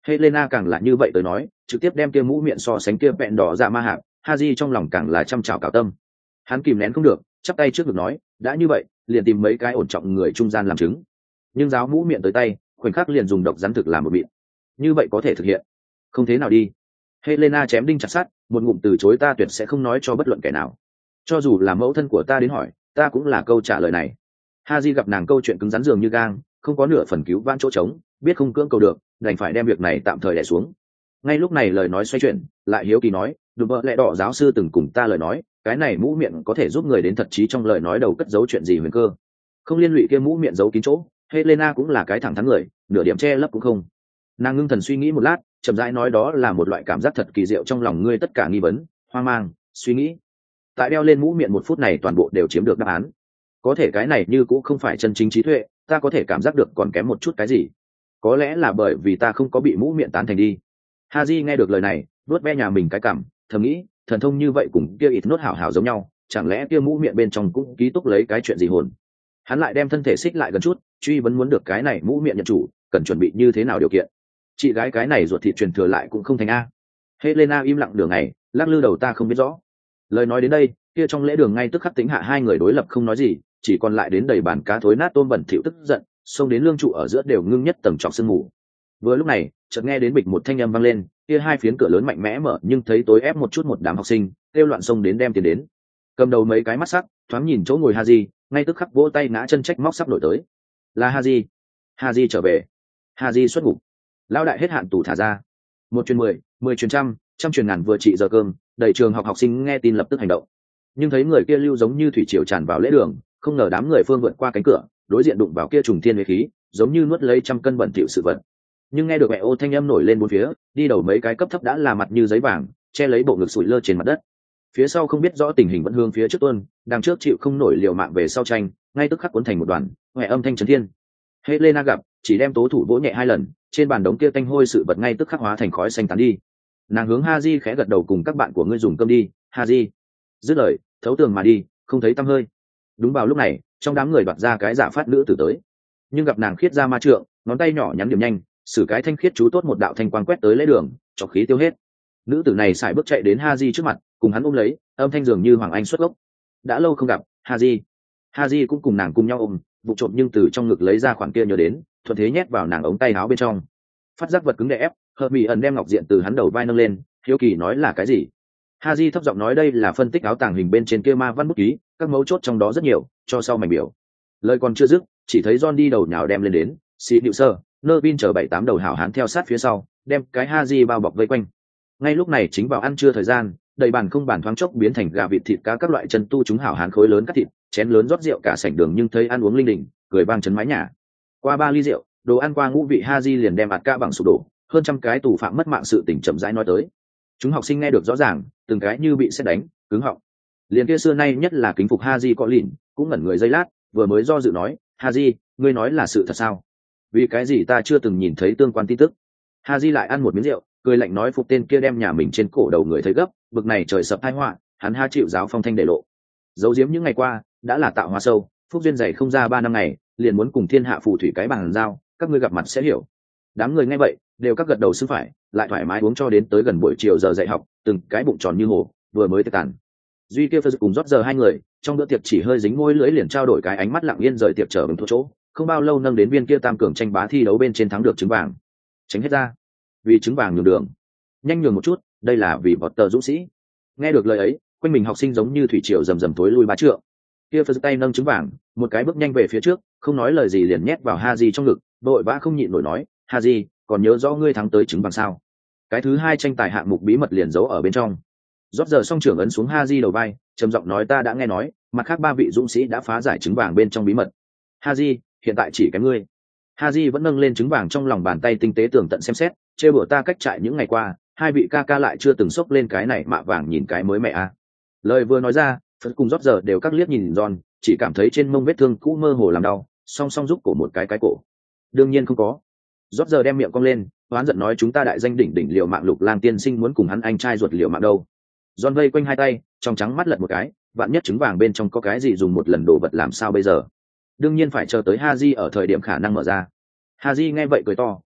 Helena càng là như vậy tới nói, trực tiếp đem kia mũ miệng so sánh kia vẹn đỏ dạ ma hạp, Haji trong lòng càng là trăm trào cào tâm. Hắn kìm nén không được, chắp tay trước ngực nói, đã như vậy, liền tìm mấy cái ổn trọng người trung gian làm chứng. Nhưng giáo mũ miệng tới tay, khoảnh khắc liền dùng độc rắn thực làm một miệng. Như vậy có thể thực hiện? Không thế nào đi. Helena chém đinh chặt sắt, một ngụm từ chối ta tuyệt sẽ không nói cho bất luận kẻ nào. Cho dù là mẫu thân của ta đến hỏi, ta cũng là câu trả lời này. Haji gặp nàng câu chuyện cứng rắn dường như gang, không có nửa phần cứu vãn chỗ trống, biết không cưỡng cầu được, đành phải đem việc này tạm thời đè xuống. Ngay lúc này lời nói xoay chuyển, lại hiếu kỳ nói, đúng vậy, lẽ đỏ giáo sư từng cùng ta lời nói, cái này mũ miệng có thể giúp người đến thật trí trong lời nói đầu cất giấu chuyện gì huyền cơ, không liên lụy kia mũ miệng giấu kín chỗ. Helena cũng là cái thẳng thắn người, nửa điểm che lấp cũng không. Nàng ngưng thần suy nghĩ một lát, chậm rãi nói, đó là một loại cảm giác thật kỳ diệu trong lòng ngươi tất cả nghi vấn, hoang mang, suy nghĩ, tại đeo lên mũ miệng một phút này toàn bộ đều chiếm được đáp án. Có thể cái này như cũng không phải chân chính trí tuệ, ta có thể cảm giác được còn kém một chút cái gì. Có lẽ là bởi vì ta không có bị mũ miệng tán thành đi. Haji nghe được lời này, vuốt ve nhà mình cái cằm, thầm nghĩ, thần thông như vậy cùng kia ít nốt hảo hảo giống nhau, chẳng lẽ kia mũ miệng bên trong cũng ký túc lấy cái chuyện gì hồn. Hắn lại đem thân thể xích lại gần chút, truy vấn muốn được cái này mũ miệng nhận chủ, cần chuẩn bị như thế nào điều kiện. Chị gái cái này ruột thịt truyền thừa lại cũng không thành a. Helena im lặng đường này, lắc lư đầu ta không biết rõ. Lời nói đến đây, kia trong lễ đường ngay tức khắc tính hạ hai người đối lập không nói gì, chỉ còn lại đến đầy bàn cá thối nát tôm bẩn thỉu tức giận, xông đến lương trụ ở giữa đều ngưng nhất tầng trọc sương mù. Vừa lúc này, chợt nghe đến bịch một thanh âm vang lên, kia hai phiến cửa lớn mạnh mẽ mở, nhưng thấy tối ép một chút một đám học sinh, kêu loạn xông đến đem tiền đến. Cầm đầu mấy cái mắt sắc, thoáng nhìn chỗ ngồi Haji, ngay tức khắc vỗ tay ngã chân trách móc sắp nổi tới. Là Haji, Haji trở về, Haji xuất ngục, lão đại hết hạn tù thả ra. 1 truyền 10, 10 truyền trăm, trăm truyền ngàn vừa trị giờ cơm, đầy trường học sinh nghe tin lập tức hành động. Nhưng thấy người kia lưu giống như thủy triều tràn vào lễ đường, không ngờ đám người phương vượt qua cánh cửa, đối diện đụng vào kia trùng thiên uy khí, giống như nuốt lấy trăm cân bẩn thỉu sự vật. Nhưng nghe được mẹ ô thanh âm nổi lên bốn phía, đi đầu mấy cái cấp thấp đã là mặt như giấy vàng, che lấy bộ ngực sủi lơ trên mặt đất. Phía sau không biết rõ tình hình vẫn hướng phía trước tuôn, đằng trước chịu không nổi liều mạng về sau tranh, ngay tức khắc cuốn thành một đoàn, mẹ âm thanh chấn thiên. Helena gặp, chỉ đem tố thủ vỗ nhẹ 2 lần, trên bàn đống kia tanh hôi sự vật ngay tức khắc hóa thành khói xanh tán đi. Nàng hướng Haji khẽ gật đầu, cùng các bạn của ngươi dùng cơm đi, Haji. Dứt lời, thấu tường mà đi, không thấy tăm hơi. Đúng vào lúc này, trong đám người đoạt ra cái giả phát nữ tử tới, nhưng gặp nàng khiết ra ma trượng, ngón tay nhỏ nhắn điểm nhanh, sử cái thanh khiết chú tốt một đạo thanh quang quét tới lễ đường, chọc khí tiêu hết. Nữ tử này sải bước chạy đến Haji trước mặt, cùng hắn ôm lấy, âm thanh dường như hoàng anh xuất gốc. Đã lâu không gặp, Haji. Haji cũng cùng nàng cùng nhau ôm, vụ trộm nhưng từ trong ngực lấy ra khoản kia nhớ đến, thuận thế nhét vào nàng ống tay áo bên trong. Phát giác vật cứng đè ép, Hợp Mỹ ẩn đem ngọc diện từ hắn đầu vai nâng lên, hiếu kỳ nói là cái gì. Haji thấp giọng nói đây là phân tích áo tàng hình bên trên kia ma văn bút ký, các mấu chốt trong đó rất nhiều, cho sau mảnh biểu. Lời còn chưa dứt, chỉ thấy John đi đầu nhào đem lên đến, xì điệu sơ, nơ bin chờ 7-8 đầu hảo hán theo sát phía sau, đem cái Haji bao bọc vây quanh. Ngay lúc này chính vào ăn trưa thời gian, đầy bàn không bàn thoáng chốc biến thành gà vịt thịt cá các loại chân tu chúng hảo hán khối lớn cắt thịt, chén lớn rót rượu cả sảnh đường, nhưng thấy ăn uống linh đình, cười vang chấn mái nhà. Qua 3 ly rượu, đồ ăn qua ngũ vị Haji liền đem ạt ca bằng sụp đổ, hơn trăm cái tù phạm mất mạng sự tình chậm rãi nói tới. Chúng học sinh nghe được rõ ràng, từng cái như bị sét đánh, cứng họng. Liền kia xưa nay nhất là kính phục Haji có lìn, cũng ngẩn người giây lát, vừa mới do dự nói, Haji, ngươi nói là sự thật sao? Vì cái gì ta chưa từng nhìn thấy tương quan tin tức? Haji lại ăn một miếng rượu, cười lạnh nói phục tên kia đem nhà mình trên cổ đầu người thấy gấp, bực này trời sập tai họa, hắn ha chịu giáo phong thanh để lộ. Giấu giếm những ngày qua, đã là tạo hóa sâu, phúc duyên dày không ra 3 năm ngày, liền muốn cùng thiên hạ phù thủy cái bàn giao, các ngươi gặp mặt sẽ hiểu. Đám người nghe vậy, đều các gật đầu xưng phải, lại thoải mái uống cho đến tới gần buổi chiều giờ dạy học, từng cái bụng tròn như hồ, vừa mới tới tàn. Duy kia phơ cùng rót giờ hai người, trong bữa tiệc chỉ hơi dính môi lưỡi liền trao đổi cái ánh mắt lặng yên rời tiệc trở về chỗ, không bao lâu nâng đến viên kia tam cường tranh bá thi đấu bên trên thắng được trứng vàng. Tránh hết ra, vì trứng vàng nhường đường, nhanh nhường một chút, đây là vì vọt tờ dũng sĩ. Nghe được lời ấy, quanh mình học sinh giống như thủy triều rầm rầm tối lui 3 trượng. Kia phơ tay nâng trứng vàng, một cái bước nhanh về phía trước, không nói lời gì liền nhét vào Haji trong ngực, vội vã không nhịn nổi nói, Haji, còn nhớ rõ ngươi thắng tới trứng vàng sao? Cái thứ 2 tranh tài hạng mục bí mật liền giấu ở bên trong. Rót giờ song trưởng ấn xuống Haji đầu vai, trầm giọng nói ta đã nghe nói, mặt khác 3 vị dũng sĩ đã phá giải trứng vàng bên trong bí mật. Haji, hiện tại chỉ kém ngươi. Haji vẫn nâng lên trứng vàng trong lòng bàn tay tinh tế tường tận xem xét, trêu bữa ta cách trại những ngày qua, 2 vị ca ca lại chưa từng xốc lên cái này mạ vàng nhìn cái mới mẹ à. Lời vừa nói ra, Phật cùng Rót giờ đều các liếc nhìn John, chỉ cảm thấy trên mông vết thương cũ mơ hồ làm đau, song song giúp cổ một cái cổ. Đương nhiên không có. Rót giờ đem miệng cong lên, oán giận nói chúng ta đại danh đỉnh đỉnh liều mạng Lục Lang tiên sinh muốn cùng hắn anh trai ruột liều mạng đâu. John vây quanh 2 tay, trong trắng mắt lật một cái, vạn nhất trứng vàng bên trong có cái gì dùng một lần đồ vật làm sao bây giờ? Đương nhiên phải chờ tới Haji ở thời điểm khả năng mở ra. Haji nghe vậy cười to,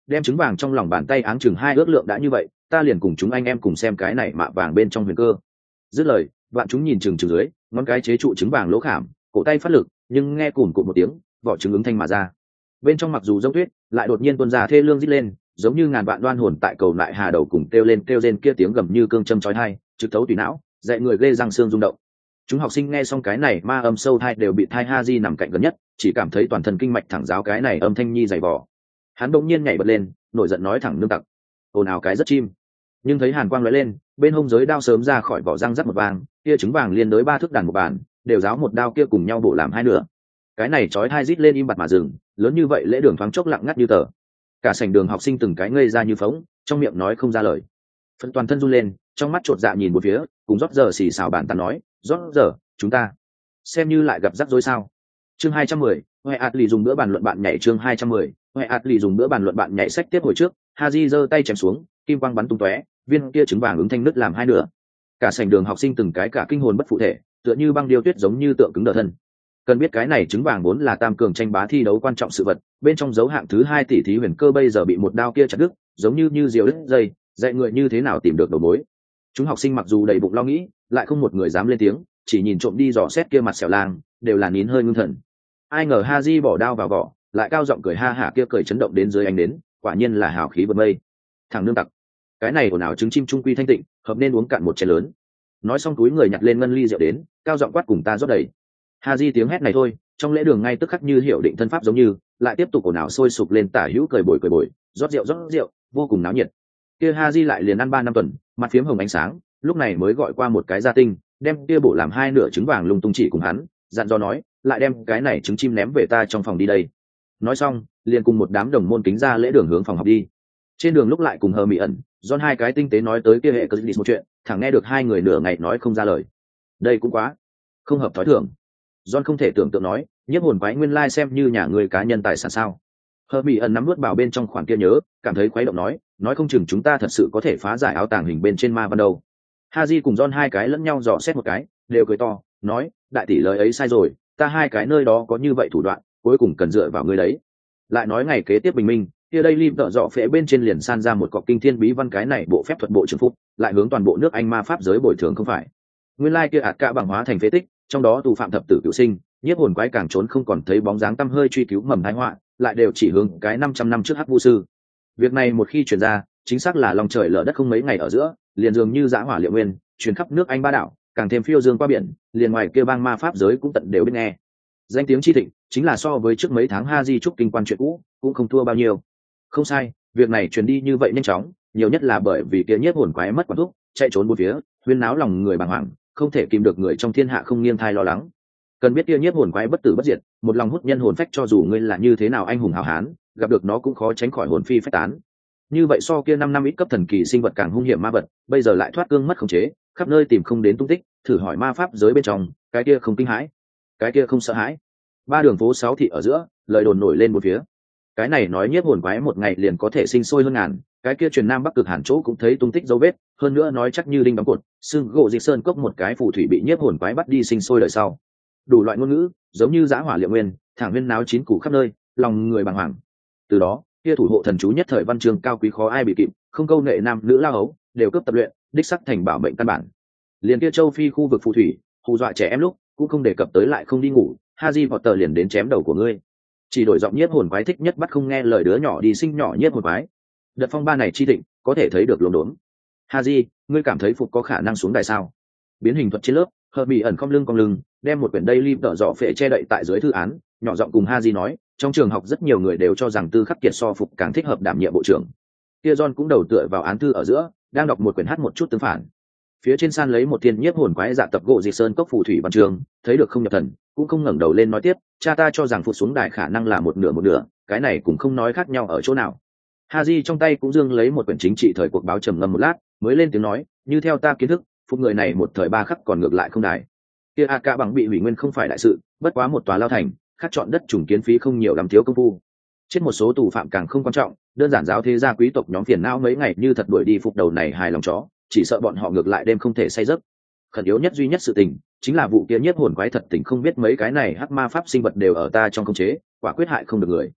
đem trứng vàng trong lòng bàn tay áng chừng 2 ước lượng đã như vậy, ta liền cùng chúng anh em cùng xem cái này mạ vàng bên trong huyền cơ. Dứt lời, vạn chúng nhìn chừng dưới, ngón cái chế trụ trứng vàng lỗ khảm, cổ tay phát lực, nhưng nghe cùn cụt một tiếng, vỏ trứng ứng thanh mà ra. Bên trong mặc dù giống tuyết, lại đột nhiên tuôn ra thê lương rít lên, giống như ngàn vạn đoan hồn tại cầu lại hà đầu cùng kêu lên kêu rên kia tiếng gầm như cương châm chói tai, trực thấu tùy não, dạy người ghê răng xương rung động. Chúng học sinh nghe xong cái này ma âm sâu thai đều bị thai Haji nằm cạnh gần nhất, chỉ cảm thấy toàn thân kinh mạch thẳng giáo cái này âm thanh nhi dày vò. Hắn đột nhiên nhảy bật lên, nổi giận nói thẳng nương tặc, ồn ào cái rất chim. Nhưng thấy hàn quang lóe lên, bên hông giới đao sớm ra khỏi vỏ răng rắc một vàng, kia trứng vàng liên đối 3 thước đàn một bàn, đều giáo một đao kia cùng nhau bổ làm 2 nửa. Cái này chói tai rít lên im bặt mà dừng, lớn như vậy lễ đường thoáng chốc lặng ngắt như tờ. Cả sảnh đường học sinh từng cái ngây ra như phỗng, trong miệng nói không ra lời. Phần toàn thân run lên, trong mắt chột dạ nhìn một phía, cùng rót giờ xì xào bàn tán nói, rót giờ, chúng ta xem như lại gặp rắc rối sao. Chương 210, Hoè Atli dùng bữa bàn luận bạn nhảy. Chương 210, Hoè Atli dùng bữa bàn luận bạn nhảy. Sách tiếp hồi trước, Haji giơ tay chém xuống, kim quang bắn tung tóe, viên kia trứng vàng ứng thanh nứt làm 2 nửa. Cả sảnh đường học sinh từng cái cả kinh hồn bất phụ thể, tựa như băng điêu tuyết giống như tượng cứng đờ thân. Cần biết cái này trứng vàng vốn là tam cường tranh bá thi đấu quan trọng sự vật, bên trong dấu hạng thứ 2 tỷ thí huyền cơ bây giờ bị một đao kia chặt đứt, giống như diều đứt dây, dạy người như thế nào tìm được đầu mối. Chúng học sinh mặc dù đầy bụng lo nghĩ, lại không một người dám lên tiếng, chỉ nhìn trộm đi dò xét kia mặt xẻo lang, đều là nín hơi ngưng thần. Ai ngờ Haji bỏ đao vào vỏ, lại cao giọng cười ha hả kia cười chấn động đến dưới ánh đến, quả nhiên là hào khí vượt mây. Thằng nương tặc, cái này ồn ào trứng chim trung quy thanh tịnh, hợp nên uống cạn một chén lớn. Nói xong túi người nhặt lên ngân ly rượu đến, cao giọng quát cùng ta rót đầy. Haji tiếng hét này thôi, trong lễ đường ngay tức khắc như hiểu định thân pháp giống như, lại tiếp tục ồn ào sôi sục lên tả hữu cười bồi, rót rượu, vô cùng náo nhiệt. Kia Haji lại liền ăn 3 năm tuần, mặt phiếm hồng ánh sáng, lúc này mới gọi qua một cái gia tinh, đem kia bổ làm 2 nửa trứng vàng lung tung chỉ cùng hắn, dặn dò nói, lại đem cái này trứng chim ném về ta trong phòng đi đây. Nói xong, liền cùng một đám đồng môn kính ra lễ đường hướng phòng học đi. Trên đường lúc lại cùng Hờ Mị ẩn, John hai cái tinh tế nói tới kia hệ cơ dịch một chuyện, thẳng nghe được 2 người nửa ngày nói không ra lời. Đây cũng quá không hợp thói thường. John không thể tưởng tượng nói, nhiếp hồn quái nguyên lai xem như nhà người cá nhân tài sản sao. Hờ Mị ẩn nắm nuốt bảo bên trong khoản kia nhớ, cảm thấy khuấy động nói không chừng chúng ta thật sự có thể phá giải áo tàng hình bên trên ma văn đâu. Haji cùng John hai cái lẫn nhau dò xét một cái, đều cười to, nói, đại tỷ lời ấy sai rồi, ta hai cái nơi đó có như vậy thủ đoạn, cuối cùng cần dựa vào ngươi đấy. Lại nói ngày kế tiếp bình minh, kia đây lim tợ dọ phễ bên trên liền san ra một cọc kinh thiên bí văn, cái này bộ phép thuật bộ trưởng phúc, lại hướng toàn bộ nước Anh ma pháp giới bồi thường không phải. Nguyên lai kia ạt cả bằng hóa thành phế tích, trong đó tù phạm thập tử cửu sinh, nhiếp hồn quái càng trốn không còn thấy bóng dáng tăm hơi truy cứu mầm tai họa, lại đều chỉ hướng cái 500 năm trước Hắc Vu sư. Việc này một khi truyền ra, chính xác là lòng trời lở đất không mấy ngày ở giữa, liền dường như dã hỏa liệu nguyên, truyền khắp nước Anh ba đảo, càng thêm phiêu dương qua biển, liền ngoài kia bang ma pháp giới cũng tận đều biết nghe. Danh tiếng chi thịnh, chính là so với trước mấy tháng Haji trúc kinh quan chuyện cũ, cũng không thua bao nhiêu. Không sai, việc này truyền đi như vậy nhanh chóng, nhiều nhất là bởi vì kia nhiếp hồn quái mất quản thúc, chạy trốn bốn phía, huyên náo lòng người bàng hoàng, không thể kìm được người trong thiên hạ không nghiêng thai lo lắng. Cần biết kia nhiếp hồn quái bất tử bất diệt, một lòng hút nhân hồn phách, cho dù ngươi là như thế nào anh hùng hào hán, gặp được nó cũng khó tránh khỏi hồn phi phách tán. Như vậy so kia 5 năm ít cấp thần kỳ sinh vật càng hung hiểm ma vật, bây giờ lại thoát cương mất khống chế, khắp nơi tìm không đến tung tích, thử hỏi ma pháp giới bên trong, cái kia không kinh hãi, cái kia không sợ hãi. Ba đường phố 6 thị ở giữa, lời đồn nổi lên một phía. Cái này nói nhiếp hồn quái một ngày liền có thể sinh sôi hơn ngàn, cái kia truyền nam bắc cực hàn chỗ cũng thấy tung tích dấu vết, hơn nữa nói chắc như đinh đóng cột, xương gỗ dịch sơn cốc một cái phù thủy bị nhiếp hồn quái bắt đi sinh sôi đời sau. Đủ loại ngôn ngữ, giống như dã hỏa liệu nguyên, thẳng huyên náo chín củ khắp nơi, lòng người bàng hoàng. Từ đó, kia thủ hộ thần chú nhất thời văn chương cao quý khó ai bị kịp, không câu nệ nam nữ lao hấu, đều cướp tập luyện, đích sắc thành bảo mệnh căn bản. Liền kia châu Phi khu vực phù thủy, hù dọa trẻ em lúc, cũng không đề cập tới lại không đi ngủ, Harry Potter liền đến chém đầu của ngươi. Chỉ đổi giọng nhiếp hồn quái thích nhất bắt không nghe lời đứa nhỏ đi sinh nhỏ nhiếp hồn quái. Đợt phong ba này chi thịnh, có thể thấy được luống đốn. Harry, ngươi cảm thấy phục có khả năng xuống đài sao? Biến hình thuật trên lớp, Hermione ẩn cong lưng, đem một quyển Daily tợ dọ phệ che đậy tại dưới thư án, nhỏ giọng cùng Harry nói, trong trường học rất nhiều người đều cho rằng Tư Khắc Kiệt so phục càng thích hợp đảm nhiệm bộ trưởng. Kia John cũng đầu tựa vào án thư ở giữa, đang đọc một quyển hát một chút tương phản. Phía trên san lấy một thiên nhiếp hồn quái dạ tập gỗ dị sơn cốc phù thủy văn trường, thấy được không nhập thần, cũng không ngẩng đầu lên nói tiếp, cha ta cho rằng phục xuống đài khả năng là một nửa, cái này cũng không nói khác nhau ở chỗ nào. Haji trong tay cũng dương lấy một quyển chính trị thời cuộc báo, trầm ngâm một lát, mới lên tiếng nói, như theo ta kiến thức, phục người này một thời ba khắc còn ngược lại không đài. Kia a ca bằng bị hủy nguyên không phải đại sự, bất quá một tòa lao thành, khác chọn đất trùng kiến phí không nhiều làm thiếu công phu. Chết một số tù phạm càng không quan trọng, đơn giản giáo thế gia quý tộc nhóm phiền não mấy ngày như thật đuổi đi phục đầu này hài lòng chó, chỉ sợ bọn họ ngược lại đêm không thể say giấc. Khẩn yếu nhất duy nhất sự tình chính là vụ kia nhiếp hồn quái thật tình không biết mấy cái này hắc ma pháp sinh vật đều ở ta trong khống chế, quả quyết hại không được người.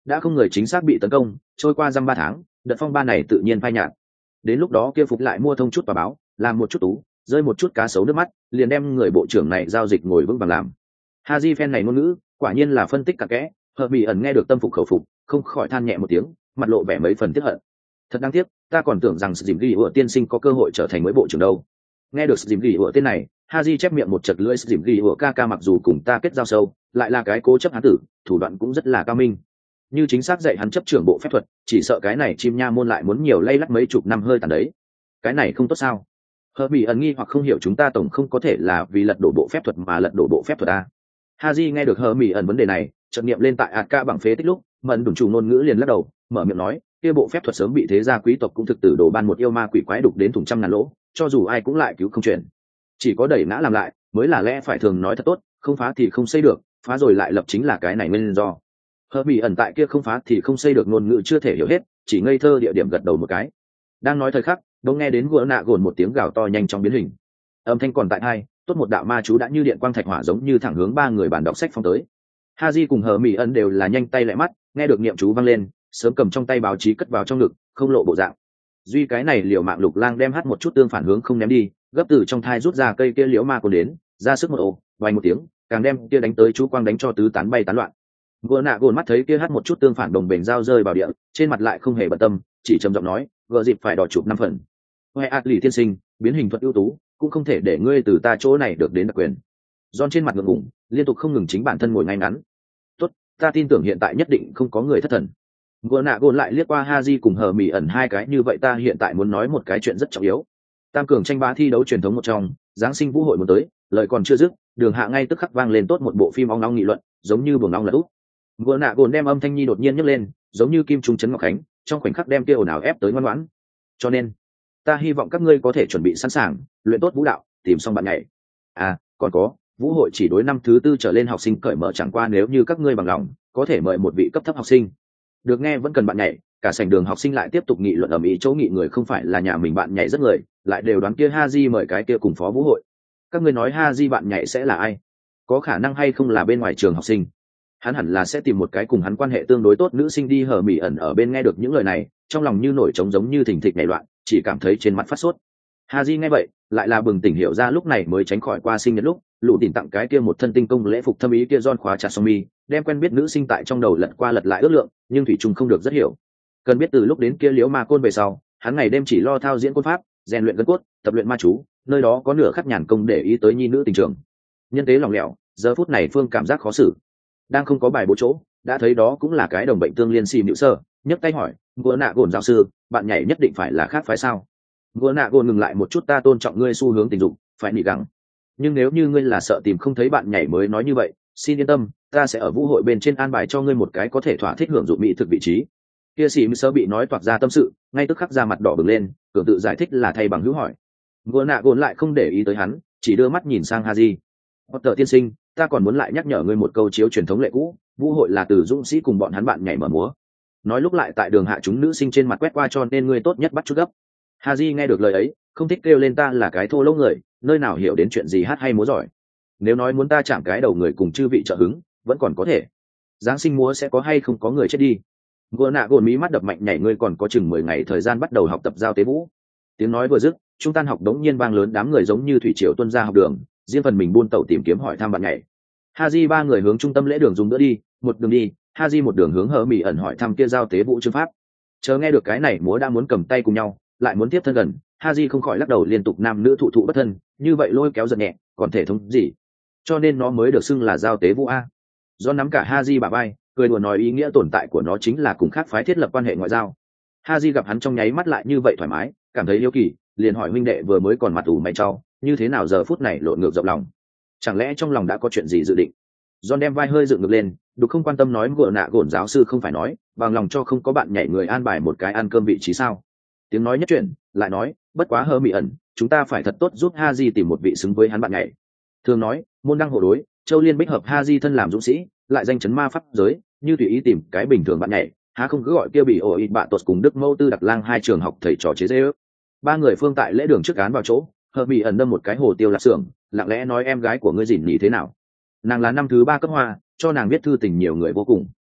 đã không người chính xác bị tấn công, trôi qua dăm 3 tháng, đợt phong ba này tự nhiên phai nhạt. Đến lúc đó kia Phục lại mua thông chút tòa báo, làm một chút tú, rơi một chút cá sấu nước mắt, liền đem người bộ trưởng này giao dịch ngồi vững vàng làm. Haji fan này ngôn ngữ, quả nhiên là phân tích cặn kẽ, Hợp Mỹ ẩn nghe được tâm phục khẩu phục, không khỏi than nhẹ một tiếng, mặt lộ vẻ mấy phần tiếc hận. Thật đáng tiếc, ta còn tưởng rằng Dìm Ghi Ủa tiên sinh có cơ hội trở thành mới bộ trưởng đâu. Nghe được Dìm Ghi Ủa tên này, Haji chép miệng một chật lưỡi, Dìm Ghi Ủa ca mặc dù cùng ta kết giao sâu, lại là cái cố chấp hán tử, thủ đoạn cũng rất là cao minh. Như chính xác dạy hắn chấp trưởng bộ phép thuật, chỉ sợ cái này chim nha môn lại muốn nhiều lay lắt mấy chục năm hơi tàn đấy. Cái này không tốt sao? Hợp Mỹ ẩn nghi hoặc không hiểu chúng ta tổng không có thể là vì lật đổ bộ phép thuật mà lật đổ bộ phép thuật a. Haji nghe được Hợp Mỹ ẩn vấn đề này, chợt niệm lên tại Aka bằng phế tích lúc, mẫn đủng chủ ngôn ngữ liền lắc đầu, mở miệng nói, kia bộ phép thuật sớm bị thế gia quý tộc cũng thực tử đổ ban một yêu ma quỷ quái đục đến thủng trăm ngàn lỗ, cho dù ai cũng lại cứu không chuyển. Chỉ có đẩy ngã làm lại, mới là lẽ phải thường nói thật tốt, không phá thì không xây được, phá rồi lại lập chính là cái này nguyên do. Hợp Mỹ ẩn tại kia không phá thì không xây được ngôn ngữ chưa thể hiểu hết, chỉ ngây thơ địa điểm gật đầu một cái. Đang nói thời khắc, đống nghe đến gùa nạ gồn một tiếng gào to nhanh chóng biến hình. Âm thanh còn tại hai, tốt một đạo ma chú đã như điện quang thạch hỏa giống như thẳng hướng ba người bàn đọc sách phong tới. Haji cùng Hợp Mỹ ẩn đều là nhanh tay lẹ mắt, nghe được niệm chú vang lên, sớm cầm trong tay báo chí cất vào trong ngực, không lộ bộ dạng. Duy cái này liều mạng lục lang đem hát một chút tương phản hướng không ném đi, gấp từ trong thai rút ra cây kia liễu ma côn đến, ra sức một ồ, vài một tiếng, càng đem kia đánh tới chú quang đánh cho tứ tán bay tán loạn. Gùa nạ gồn mắt thấy kia hát một chút tương phản đồng bền dao rơi vào địa, trên mặt lại không hề bận tâm, chỉ trầm giọng nói, gợ dịp phải đỏ chụp 5 phần. Hoè ạt lì tiên sinh, biến hình thuật ưu tú, cũng không thể để ngươi từ ta chỗ này được đến đặc quyền. Giòn trên mặt ngượng ngùng, liên tục không ngừng chính bản thân ngồi ngay ngắn. Tốt, ta tin tưởng hiện tại nhất định không có người thất thần. Gùa nạ gồn lại liếc qua Haji cùng Hờ Mỹ ẩn hai cái, như vậy ta hiện tại muốn nói một cái chuyện rất trọng yếu. Tam cường tranh bá thi đấu truyền thống một trong, Giáng sinh vũ hội muốn tới, lời còn chưa dứt, đường hạ ngay tức khắc vang lên tốt một bộ phim ong ong nghị luận, giống như buồng ong lật úp. Gùa nạ gồn đem âm thanh nhi đột nhiên nhấc lên, giống như kim trung chấn ngọc khánh, trong khoảnh khắc đem kia ồn ào ép tới ngoan ngoãn. Cho nên, ta hy vọng các ngươi có thể chuẩn bị sẵn sàng, luyện tốt vũ đạo, tìm xong bạn nhảy. À, còn có, vũ hội chỉ đối năm thứ 4 trở lên học sinh cởi mở, chẳng qua nếu như các ngươi bằng lòng, có thể mời một vị cấp thấp học sinh. Được nghe vẫn cần bạn nhảy, cả sảnh đường học sinh lại tiếp tục nghị luận ầm ĩ, chỗ nghị người không phải là nhà mình bạn nhảy rất người, lại đều đoán kia Haji mời cái kia cùng phó vũ hội. Các ngươi nói Haji bạn nhảy sẽ là ai? Có khả năng hay không là bên ngoài trường học sinh? Hắn hẳn là sẽ tìm một cái cùng hắn quan hệ tương đối tốt nữ sinh đi. Hờ Mỹ ẩn ở bên nghe được những lời này, trong lòng như nổi trống giống như thình thịch nhảy loạn, chỉ cảm thấy trên mặt phát sốt. Haji nghe vậy, lại là bừng tỉnh hiểu ra lúc này mới tránh khỏi qua sinh nhật lúc, lũ tìm tặng cái kia một thân tinh công lễ phục thâm ý kia John khóa chặt song mi, đem quen biết nữ sinh tại trong đầu lật qua lật lại ước lượng, nhưng thủy chung không được rất hiểu. Cần biết từ lúc đến kia liễu ma côn về sau, hắn ngày đêm chỉ lo thao diễn côn pháp, rèn luyện gân cốt, tập luyện ma chú, nơi đó có nửa khắc nhàn công để ý tới nhi nữ tình trường. Nhân tế lòng lẻo, giờ phút này Phương cảm giác khó xử. Đang không có bài bố chỗ, đã thấy đó cũng là cái đồng bệnh tương liên xì nữ sơ, nhấc tay hỏi, gùa nạ gồn giáo sư, bạn nhảy nhất định phải là khác phái sao? Gùa nạ gồn ngừng lại một chút, ta tôn trọng ngươi xu hướng tình dục, phải nỉ gắng. Nhưng nếu như ngươi là sợ tìm không thấy bạn nhảy mới nói như vậy, xin yên tâm, ta sẽ ở vũ hội bên trên an bài cho ngươi một cái có thể thỏa thích hưởng dụng mỹ thực vị trí. Kia xì sơ bị nói toạc ra tâm sự, ngay tức khắc ra mặt đỏ bừng lên, cường tự giải thích là thay bằng hữu hỏi. Gùa nạ gồn lại không để ý tới hắn, chỉ đưa mắt nhìn sang Haji. Potter tiên sinh, ta còn muốn lại nhắc nhở ngươi một câu chiếu truyền thống lệ cũ, vũ hội là từ dũng sĩ cùng bọn hắn bạn nhảy mở múa. Nói lúc lại tại đường hạ chúng nữ sinh trên mặt quét qua, cho nên ngươi tốt nhất bắt chút gấp. Haji nghe được lời ấy, không thích kêu lên ta là cái thô lỗ người, nơi nào hiểu đến chuyện gì hát hay múa giỏi. Nếu nói muốn ta chạm cái đầu người cùng chư vị trợ hứng, vẫn còn có thể. Giáng sinh múa sẽ có hay không có người chết đi. Gùa nạ gồn mí mắt đập mạnh nhảy, ngươi còn có chừng 10 ngày thời gian bắt đầu học tập giao tế vũ. Tiếng nói vừa dứt, trung tan học đống nhiên vang lớn, đám người giống như thủy triều tuôn ra học đường, riêng phần mình buôn tẩu tìm kiếm hỏi thăm bạn nhảy. Haji ba người hướng trung tâm lễ đường dùng nữa đi, một đường đi, Haji một đường hướng Hờ Mỹ ẩn hỏi thăm kia giao tế vũ chương pháp. Chờ nghe được cái này múa đã muốn cầm tay cùng nhau, lại muốn tiếp thân gần, Haji không khỏi lắc đầu liên tục, nam nữ thụ thụ bất thân, như vậy lôi kéo giật nhẹ, còn thể thống gì? Cho nên nó mới được xưng là giao tế vũ a. Do nắm cả Haji bà vai, cười đùa nói ý nghĩa tồn tại của nó chính là cùng khác phái thiết lập quan hệ ngoại giao. Haji gặp hắn trong nháy mắt lại như vậy thoải mái, cảm thấy hiếu kỳ, liền hỏi huynh đệ vừa mới còn mặt ủ mày trao, như thế nào giờ phút này lộn ngược rộng lòng? Chẳng lẽ trong lòng đã có chuyện gì dự định? John đem vai hơi dựng ngược lên, đục không quan tâm nói, gùa nạ gồn giáo sư không phải nói bằng lòng cho không có bạn nhảy người an bài một cái ăn cơm vị trí sao? Tiếng nói nhất chuyện, lại nói, bất quá Hờ Mỹ ẩn, chúng ta phải thật tốt giúp Haji tìm một vị xứng với hắn bạn nhảy. Thường nói, môn đăng hộ đối, Châu Liên bích hợp Haji thân làm dũng sĩ, lại danh chấn ma pháp giới, như tùy ý tìm cái bình thường bạn nhảy, há không cứ gọi kia bị ổ ít bạ tột cùng Đức Mâu Tư Đặc Lang hai trường học thầy trò chế dê ước. Ba người phương tại lễ đường trước án vào chỗ, Hờ Mỹ ẩn đâm một cái hồ tiêu lạp xưởng, lặng lẽ nói, em gái của ngươi dỉn nhỉ thế nào? Nàng là năm thứ 3 cấp hoa, cho nàng viết thư tình nhiều người vô cùng.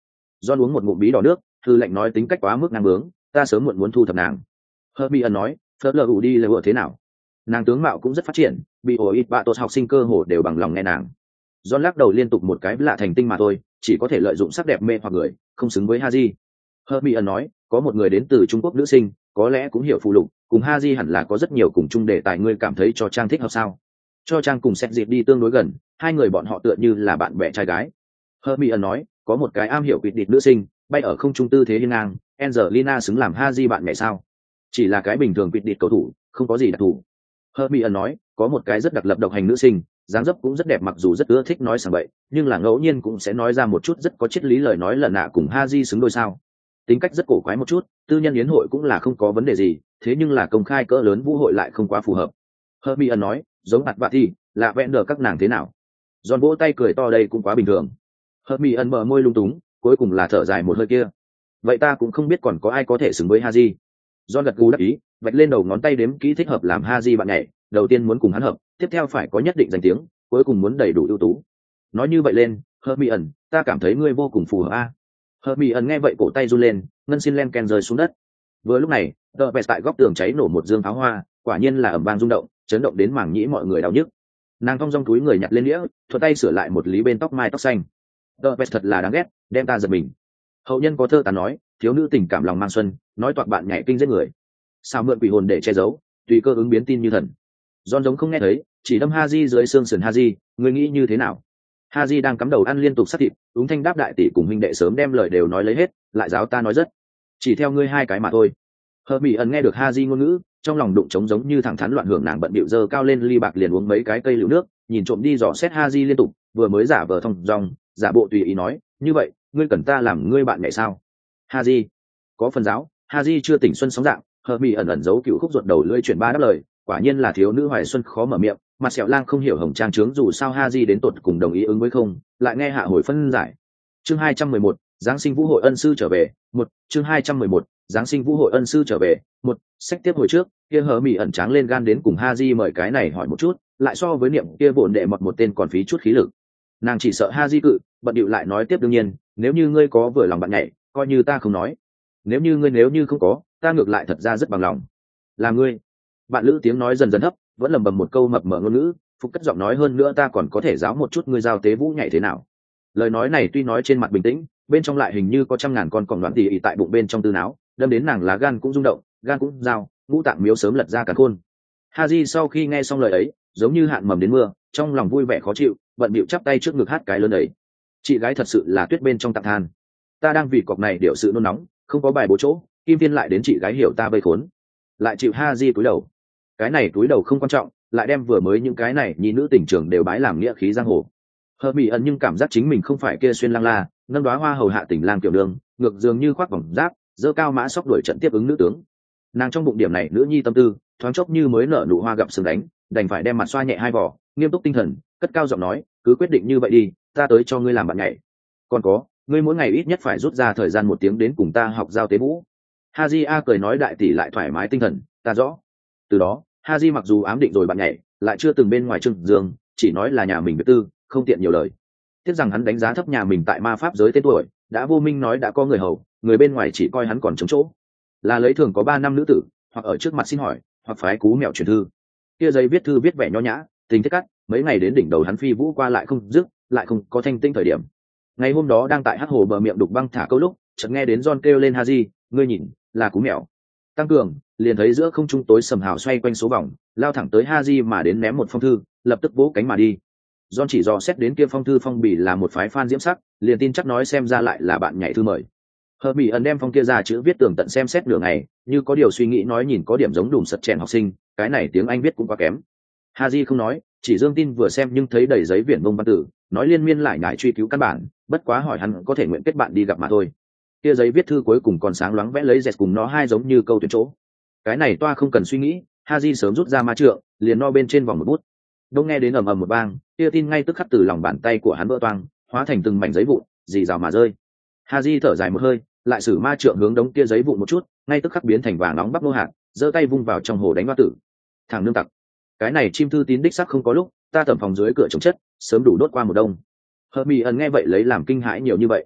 John uống một ngụm bí đỏ nước, thư lệnh nói tính cách quá mức ngang bướng, ta sớm muộn muốn thu thập nàng. Hermione nói, phớt lờ ủ đi là thế nào? Nàng tướng mạo cũng rất phát triển, bị ổ ít bạ tốt học sinh cơ hồ đều bằng lòng nghe nàng. John lắc đầu liên tục một cái lạ thành tinh mà thôi, chỉ có thể lợi dụng sắc đẹp mê hoặc người, không xứng với Haji. Hermione nói, có một người đến từ Trung Quốc nữ sinh, có lẽ cũng hiểu phụ lục, cùng Haji hẳn là có rất nhiều cùng chung đề tài, ngươi cảm thấy cho Trang thích hợp sao? Cho Trang cùng xét dịp đi tương đối gần, hai người bọn họ tựa như là bạn bè trai gái. Hermione nói, có một cái am hiểu quỵt địch nữ sinh, bay ở không trung tư thế hiên ngang, Angelina xứng làm Haji bạn mẹ sao? Chỉ là cái bình thường quỵt địch cầu thủ, không có gì đặc thù. Hermione nói, có một cái rất đặc lập độc hành nữ sinh, dáng dấp cũng rất đẹp, mặc dù rất ưa thích nói sảng bậy, nhưng là ngẫu nhiên cũng sẽ nói ra một chút rất có triết lý lời nói, lần nạ cùng Haji xứng đôi sao? Tính cách rất cổ quái một chút, tư nhân yến hội cũng là không có vấn đề gì, thế nhưng là công khai cỡ lớn vũ hội lại không quá phù hợp. Hermione nói, giống hạt bạ thì lạ vẹn đờ các nàng thế nào? John vỗ tay cười to, đây cũng quá bình thường. Hermione mở môi lung túng, cuối cùng là thở dài một hơi kia. Vậy ta cũng không biết còn có ai có thể xứng với Haji. John gật gù đáp ý, vạch lên đầu ngón tay đếm kỹ thích hợp làm Haji bạn nhảy, đầu tiên muốn cùng hắn hợp, tiếp theo phải có nhất định danh tiếng, cuối cùng muốn đầy đủ ưu tú. Nói như vậy lên, Hermione, ta cảm thấy ngươi vô cùng phù hợp a. Hermione nghe vậy cổ tay run lên, ngân xin len ken rơi xuống đất. Vừa lúc này, The Best tại góc tường cháy nổ một dương pháo hoa, quả nhiên là ầm vang rung động, chấn động đến mảng nhĩ mọi người đau nhức. Nàng thong dong túi người nhặt lên đĩa, thuận tay sửa lại một lý bên tóc mai tóc xanh. The Best thật là đáng ghét, đem ta giật mình. Hậu nhân có thơ tán nói, thiếu nữ tình cảm lòng mang xuân, nói toạc bạn nhảy kinh giết người. Sao mượn quỷ hồn để che giấu, tùy cơ ứng biến tin như thần. John giống không nghe thấy, chỉ đâm Haji dưới xương sườn. Haji, ngươi nghĩ như thế nào? Haji đang cắm đầu ăn liên tục sát thịt, ứng thanh đáp, đại tỷ cùng huynh đệ sớm đem lời đều nói lấy hết, lại giáo ta nói rất. Chỉ theo ngươi hai cái mà thôi. Hermione nghe được Haji ngôn ngữ, trong lòng đụng trống giống như thẳng thắn loạn hưởng, nàng bận bịu giơ cao lên ly bạc liền uống mấy cái cây liễu nước, nhìn trộm đi dò xét Haji liên tục, vừa mới giả vờ thong dong, giả bộ tùy ý nói, như vậy, ngươi cần ta làm ngươi bạn nhảy sao? Haji, có phần giáo. Haji chưa tỉnh xuân sóng dạng, Hermione ẩn ẩn giấu cựu khúc ruột đầu lưỡi chuyển ba đáp lời, quả nhiên là thiếu nữ hoài xuân khó mở miệng, mặt sẹo lang không hiểu hồng trang trướng, dù sao Haji đến tột cùng đồng ý ứng với không, lại nghe hạ hồi phân giải. Chương 211, Giáng sinh vũ hội ân sư trở về. Chương 211, Giáng sinh vũ hội ân sư trở về. Sách tiếp hồi trước, kia Hermione ẩn tráng lên gan đến cùng Haji mời cái này hỏi một chút, lại so với niệm kia bổn đệ một tên còn phí chút khí lực. Nàng chỉ sợ Haji cự, bận điệu lại nói tiếp, đương nhiên, nếu như ngươi có vừa lòng bạn nhảy, coi như ta không nói. Nếu như không có, ta ngược lại thật ra rất bằng lòng. Là ngươi. Bạn lữ tiếng nói dần dần thấp, vẫn lẩm bẩm một câu mập mờ ngôn ngữ, phục cất giọng nói, hơn nữa ta còn có thể giáo một chút ngươi giao tế vũ nhảy thế nào. Lời nói này tuy nói trên mặt bình tĩnh, bên trong lại hình như có trăm ngàn con còng loạn tỉ ỉ tại bụng bên trong tư não, đâm đến nàng lá gan cũng rung động, gan cũng dao, ngũ tạng miếu sớm lật ra cả khôn. Haji sau khi nghe xong lời ấy, giống như hạn mầm đến mưa, trong lòng vui vẻ khó chịu, bận bịu chắp tay trước ngực hát cái lớn ấy. Chị gái thật sự là tuyết bên trong tặng than. Ta đang vì cọc này điều sự nôn nóng, không có bài bố chỗ, kim viên lại đến chị gái hiểu ta vây khốn, lại chịu. Haji cúi đầu. Cái này cúi đầu không quan trọng, lại đem vừa mới những cái này nhi nữ tình trường đều bái làm nghĩa khí giang hồ. Hermione nhưng cảm giác chính mình không phải kia xuyên lang la, nâng đóa hoa hầu hạ tình lang tiểu đường, ngược dường như khoác vòng giáp, dơ cao mã sóc đuổi trận tiếp ứng nữ tướng. Nàng trong bụng điểm này nữ nhi tâm tư, thoáng chốc như mới nở nụ hoa gặp sừng đánh, đành phải đem mặt xoa nhẹ hai vỏ, nghiêm túc tinh thần, cất cao giọng nói, cứ quyết định như vậy đi, ta tới cho ngươi làm bạn nhảy. Còn có, ngươi mỗi ngày ít nhất phải rút ra thời gian 1 tiếng đến cùng ta học giao tế vũ. Haji cười nói, đại tỷ lại thoải mái tinh thần, ta rõ. Từ đó, Haji mặc dù ám định rồi bạn nhảy, lại chưa từng bên ngoài trưng dương, chỉ nói là nhà mình biệt tư, không tiện nhiều lời. Tiếc rằng hắn đánh giá thấp nhà mình tại ma pháp giới tên tuổi, đã vô minh nói đã có người hầu, người bên ngoài chỉ coi hắn còn chống chỗ. Là lấy thường có 3 năm nữ tử, hoặc ở trước mặt xin hỏi, hoặc phái cú mẹo truyền thư. Kia giấy viết thư viết vẻ nho nhã, tình thiết cắt, mấy ngày đến đỉnh đầu hắn phi vũ qua lại không dứt, lại không có thanh tinh thời điểm. Ngày hôm đó đang tại hắc hồ bờ miệng đục băng thả câu lúc, chợt nghe đến John kêu lên, Haji, ngươi nhìn, là cú mẹo. Tăng cường, liền thấy giữa không trung tối sầm hào xoay quanh số vòng, lao thẳng tới Haji mà đến ném một phong thư, lập tức vỗ cánh mà đi. John chỉ dò xét đến kia phong thư phong bì là một phái phan diễm sắc, liền tin chắc nói xem ra lại là bạn nhảy thư mời. Hermione đem phong kia ra chữ viết tường tận xem xét nửa ngày, như có điều suy nghĩ nói, nhìn có điểm giống đùm sật chèn học sinh, cái này tiếng Anh viết cũng quá kém. Haji không nói, chỉ dương tin vừa xem nhưng thấy đầy giấy viển vông văn tử, nói liên miên lại nhải truy cứu căn bản, bất quá hỏi hắn có thể nguyện kết bạn đi gặp mà thôi. Kia giấy viết thư cuối cùng còn sáng loáng vẽ lấy dẹt cùng nó hai giống như câu tuyển chỗ. Cái này toa không cần suy nghĩ, Haji sớm rút ra ma trượng, liền no bên trên vòng một bút. Đông nghe đến ầm ầm một bang, kia tin ngay tức khắc từ lòng bàn tay của hắn vỡ toang, hóa thành từng mảnh giấy vụn, rì rào mà rơi. Haji thở dài một hơi, lại sử ma trượng hướng đống kia giấy vụn một chút, ngay tức khắc biến thành vàng nóng bắp nô hạt, giơ tay vung vào trong hồ đánh hoa tử. Thằng nương tặc, cái này chim thư tín đích xác không có lúc, ta tầm phòng dưới cửa chống chất, sớm đủ đốt qua một đông. Hermione nghe vậy lấy làm kinh hãi nhiều như vậy.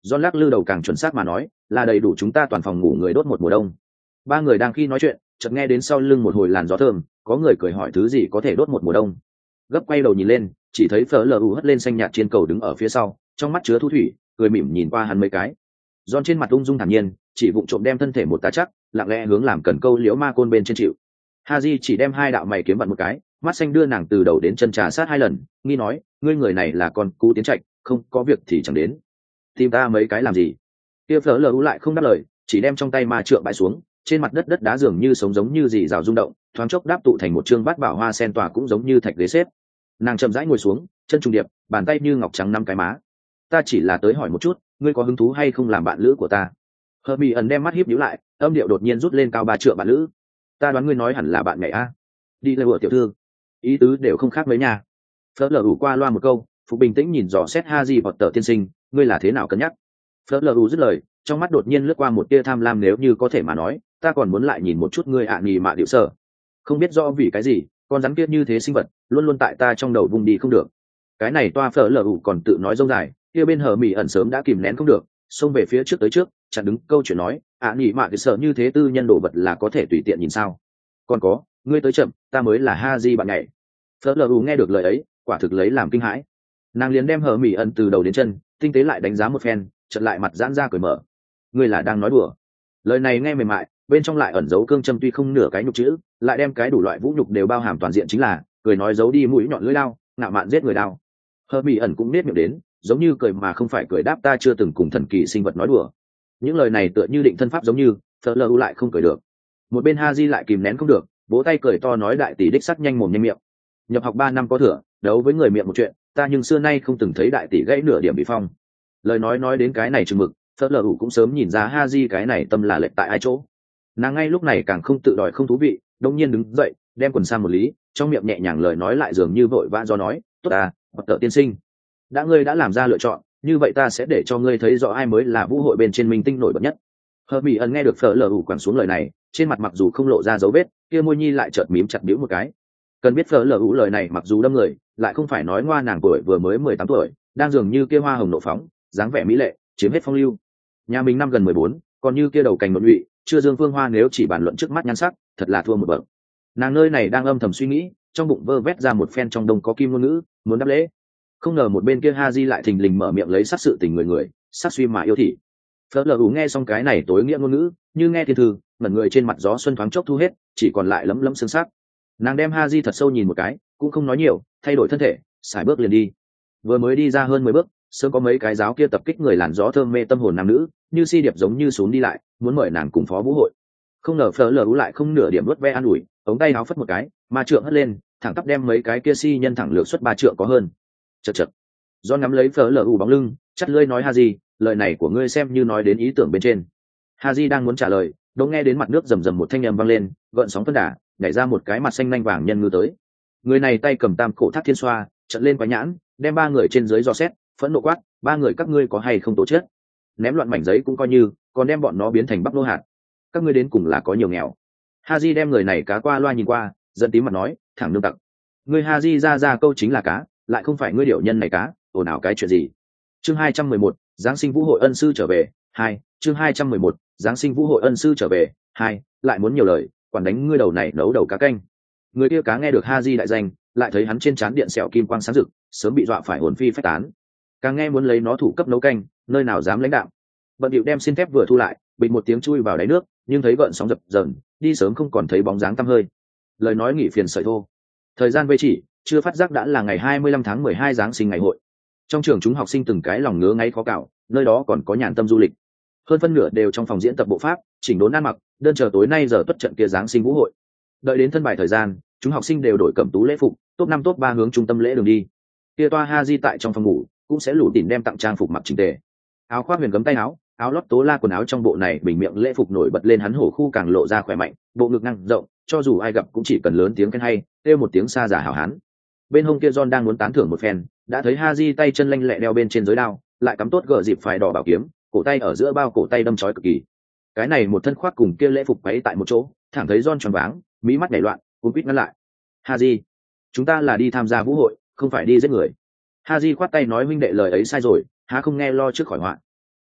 John lắc lư đầu càng chuẩn xác mà nói, là đầy đủ chúng ta toàn phòng ngủ người đốt một mùa đông. Ba người đang khi nói chuyện, chợt nghe đến sau lưng một hồi làn gió thơm, có người cười hỏi thứ gì có thể đốt một mùa đông. Gấp quay đầu nhìn lên, chỉ thấy FLU hất lên xanh nhạt trên cầu đứng ở phía sau, trong mắt chứa thu thủy, cười mỉm nhìn qua hắn mấy cái. John trên mặt ung dung thản nhiên, chỉ vụng trộm đem thân thể một tá chắc, lặng lẽ hướng làm cần câu liễu ma côn bên trên chịu. Haji chỉ đem hai đạo mày kiếm vặn một cái, mắt xanh đưa nàng từ đầu đến chân trà sát hai lần, nghi nói, ngươi người này là con cú tiến trạch, không có việc thì chẳng đến. Tìm ta mấy cái làm gì? Kia FLU lại không đáp lời, chỉ đem trong tay ma trượng bãi xuống, trên mặt đất đất đá dường như sống giống như gì rào rung động, thoáng chốc đáp tụ thành một chương bát bảo hoa sen tỏa cũng giống như thạch ghế xếp. Nàng chậm rãi ngồi xuống, chân trùng điệp, bàn tay như ngọc trắng năm cái má. Ta chỉ là tới hỏi một chút, ngươi có hứng thú hay không làm bạn lữ của ta? Hermione ẩn đem mắt híp nhíu lại, âm điệu đột nhiên rút lên cao ba trượng bạn lữ. Ta đoán ngươi nói hẳn là bạn nhảy a. Đi lời tiểu thư. Ý tứ đều không khác mấy nhà. Phớt lờ ủ qua loa một câu, phục bình tĩnh nhìn dò xét Haji Potter tiên sinh, ngươi là thế nào cân nhắc? Phớt lờ ủ dứt lời, trong mắt đột nhiên lướt qua một tia tham lam, nếu như có thể mà nói, ta còn muốn lại nhìn một chút ngươi ạ nhì mạ điệu sở. Không biết rõ vì cái gì, con rắn kia như thế sinh vật, luôn luôn tại ta trong đầu vùng đi không được. Cái này toa Phớt lờ ủ còn tự nói rông dài, kia bên hở mỉ ẩn sớm đã kìm nén không được, xông về phía trước tới trước, chặn đứng câu chuyện nói, ạ nhì mạ điệu sở như thế tư nhân đồ vật là có thể tùy tiện nhìn sao? Còn có, ngươi tới chậm, ta mới là Haji bạn nhảy. Phớt lờ ủ nghe được lời ấy, quả thực lấy làm kinh hãi. Nàng liền đem hở mỉ ẩn từ đầu đến chân, tinh tế lại đánh giá một phen, chợt lại mặt giãn ra cười mở. Ngươi là đang nói đùa? Lời này nghe mềm mại, bên trong lại ẩn giấu cương châm, tuy không nửa cái nhục chữ, lại đem cái đủ loại vũ nhục đều bao hàm toàn diện, chính là cười nói giấu đi mũi nhọn lưỡi lao, ngạo mạn giết người đao. Hở mỉ ẩn cũng nết miệng đến, giống như cười mà không phải cười đáp, ta chưa từng cùng thần kỳ sinh vật nói đùa. Những lời này tựa như định thân pháp giống như, Phớt lờ ủ lại không cười được. Một bên Haji lại kìm nén không được, vỗ tay cười to nói, đại tỷ đích sắc nhanh mồm nhanh miệng. Nhập học 3 năm có thừa, đấu với người miệng một chuyện, ta nhưng xưa nay không từng thấy đại tỷ gãy nửa điểm bị phong. Lời nói đến cái này chừng mực, Phớt lờ ủ cũng sớm nhìn ra Haji cái này tâm là lệch tại ai chỗ. Nàng ngay lúc này càng không tự đòi không thú vị, đột nhiên đứng dậy, đem quần sang một lý, trong miệng nhẹ nhàng lời nói lại dường như vội vã do nói, tốt à, Potter tiên sinh, ngươi đã làm ra lựa chọn, như vậy ta sẽ để cho ngươi thấy rõ ai mới là vũ hội bên trên minh tinh nổi bật nhất. Hermione nghe được Phớt lờ ủ quẳng xuống lời này, trên mặt mặc dù không lộ ra dấu vết, kia môi nhi lại chợt mím chặt bĩu một cái. Cần biết Phớt lờ ủ lời này mặc dù đâm người, lại không phải nói ngoa, nàng tuổi vừa mới 18 tuổi, đang dường như kia hoa hồng nộ phóng, dáng vẻ mỹ lệ, chiếm hết phong lưu. Nhà mình năm gần 14, còn như kia đầu cành một nhụy, chưa dương phương hoa, nếu chỉ bàn luận trước mắt nhan sắc, thật là thua một bậc. Nàng nơi này đang âm thầm suy nghĩ, trong bụng vơ vét ra một phen trong đông có kim ngôn ngữ, muốn đáp lễ. Không ngờ một bên kia Haji lại thình lình mở miệng lấy sát sự tình người, sát suy mà yêu thị. Phớt lờ ủ nghe xong cái này tối nghĩa ngôn ngữ, như nghe thiên thư, mẩn người trên mặt gió xuân thoáng chốc thu hết, chỉ còn lại lấm lấm xương sắc. Nàng đem Haji thật sâu nhìn một cái, cũng không nói nhiều, thay đổi thân thể, sải bước liền đi. Vừa mới đi ra hơn 10 bước, sớm có mấy cái giáo kia tập kích người làn gió thơm mê tâm hồn nam nữ, như si điệp giống như xuống đi lại, muốn mời nàng cùng phó vũ hội. Không ngờ Phớt lờ ủ lại không nửa điểm luất ve an ủi, ống tay áo phất một cái, ma trượng hất lên, thẳng tắp đem mấy cái kia si nhân thẳng lược xuất 3 trượng có hơn. Chậc. Do ngắm lấy Phớt lờ ủ bóng lưng, chắt lưỡi nói, Haji, lời này của ngươi xem như nói đến ý tưởng bên trên. Haji đang muốn trả lời, đột nghe đến mặt nước rầm rầm một thanh âm vang lên, gợn sóng phân đà, nhảy ra một cái mặt xanh nhanh vàng nhân ngư tới. Người này tay cầm tam cổ thác thiên xoa, trận lên quái nhãn, đem 3 người trên dưới dò xét, phẫn nộ quát, 3 người các ngươi có hay không tố chết? Ném loạn mảnh giấy cũng coi như, còn đem bọn nó biến thành bắp nô hạt. Các ngươi đến cùng là có nhiều nghèo. Haji đem người này cá qua loa nhìn qua, giận tím mặt nói, thẳng nương tặc. Ngươi Haji ra câu chính là cá, lại không phải ngươi điểu nhân này cá, ồn ào cái chuyện gì? Chương 211, Giáng sinh vũ hội ân sư trở về, 2, chương 211, Giáng sinh vũ hội ân sư trở về, 2, lại muốn nhiều lời, quản đánh ngươi đầu này nấu đầu cá canh. Người kia cá nghe được Haji đại danh, lại thấy hắn trên trán điện sẹo kim quang sáng rực, sớm bị dọa phải hồn phi phách tán. Càng nghe muốn lấy nó thủ cấp nấu canh, nơi nào dám lãnh đạo. Bận điệu đem xin phép vừa thu lại, bịch một tiếng chui vào đáy nước, nhưng thấy gợn sóng dập dờn, đi sớm không còn thấy bóng dáng tăm hơi. Lời nói nghỉ phiền sợi thô. Thời gian vây chỉ, chưa phát giác đã là ngày 25 tháng 12 Giáng sinh ngày hội. Trong trường chúng học sinh từng cái lòng ngứa ngáy khó cạo, nơi đó còn có nhàn tâm du lịch. Hơn phân nửa đều trong phòng diễn tập bộ pháp, chỉnh đốn ăn mặc, đơn chờ tối nay giờ tuất trận kia Giáng sinh vũ hội. Đợi đến thân bài thời gian, chúng học sinh đều đổi cẩm tú lễ phục, top 5 top 3 hướng trung tâm lễ đường đi. Kia toa Haji tại trong phòng ngủ, cũng sẽ lủ tỉn đem tặng trang phục mặc chỉnh tề. Áo khoác huyền gấm tay áo, áo lót tố la quần áo trong bộ này bình miệng lễ phục nổi bật lên hắn hổ khu càng lộ ra khỏe mạnh, bộ ngực năng rộng, cho dù ai gặp cũng chỉ cần lớn tiếng khen hay, kêu một tiếng xa giả hảo hán. Bên hông kia John đang muốn tán thưởng một phen, đã thấy Haji tay chân lanh lẹ đeo bên trên giới đao, lại cắm tốt gờ dịp phải đỏ bảo kiếm, cổ tay ở giữa bao cổ tay đâm chói cực kỳ. Cái này một thân khoác cùng kia lễ phục quấy tại một chỗ, thẳng thấy John tròn váng, mí mắt nhảy loạn, cuống quýt ngăn lại. Haji, chúng ta là đi tham gia vũ hội, không phải đi giết người. Haji khoát tay nói, huynh đệ lời ấy sai rồi, há không nghe lo trước khỏi họa.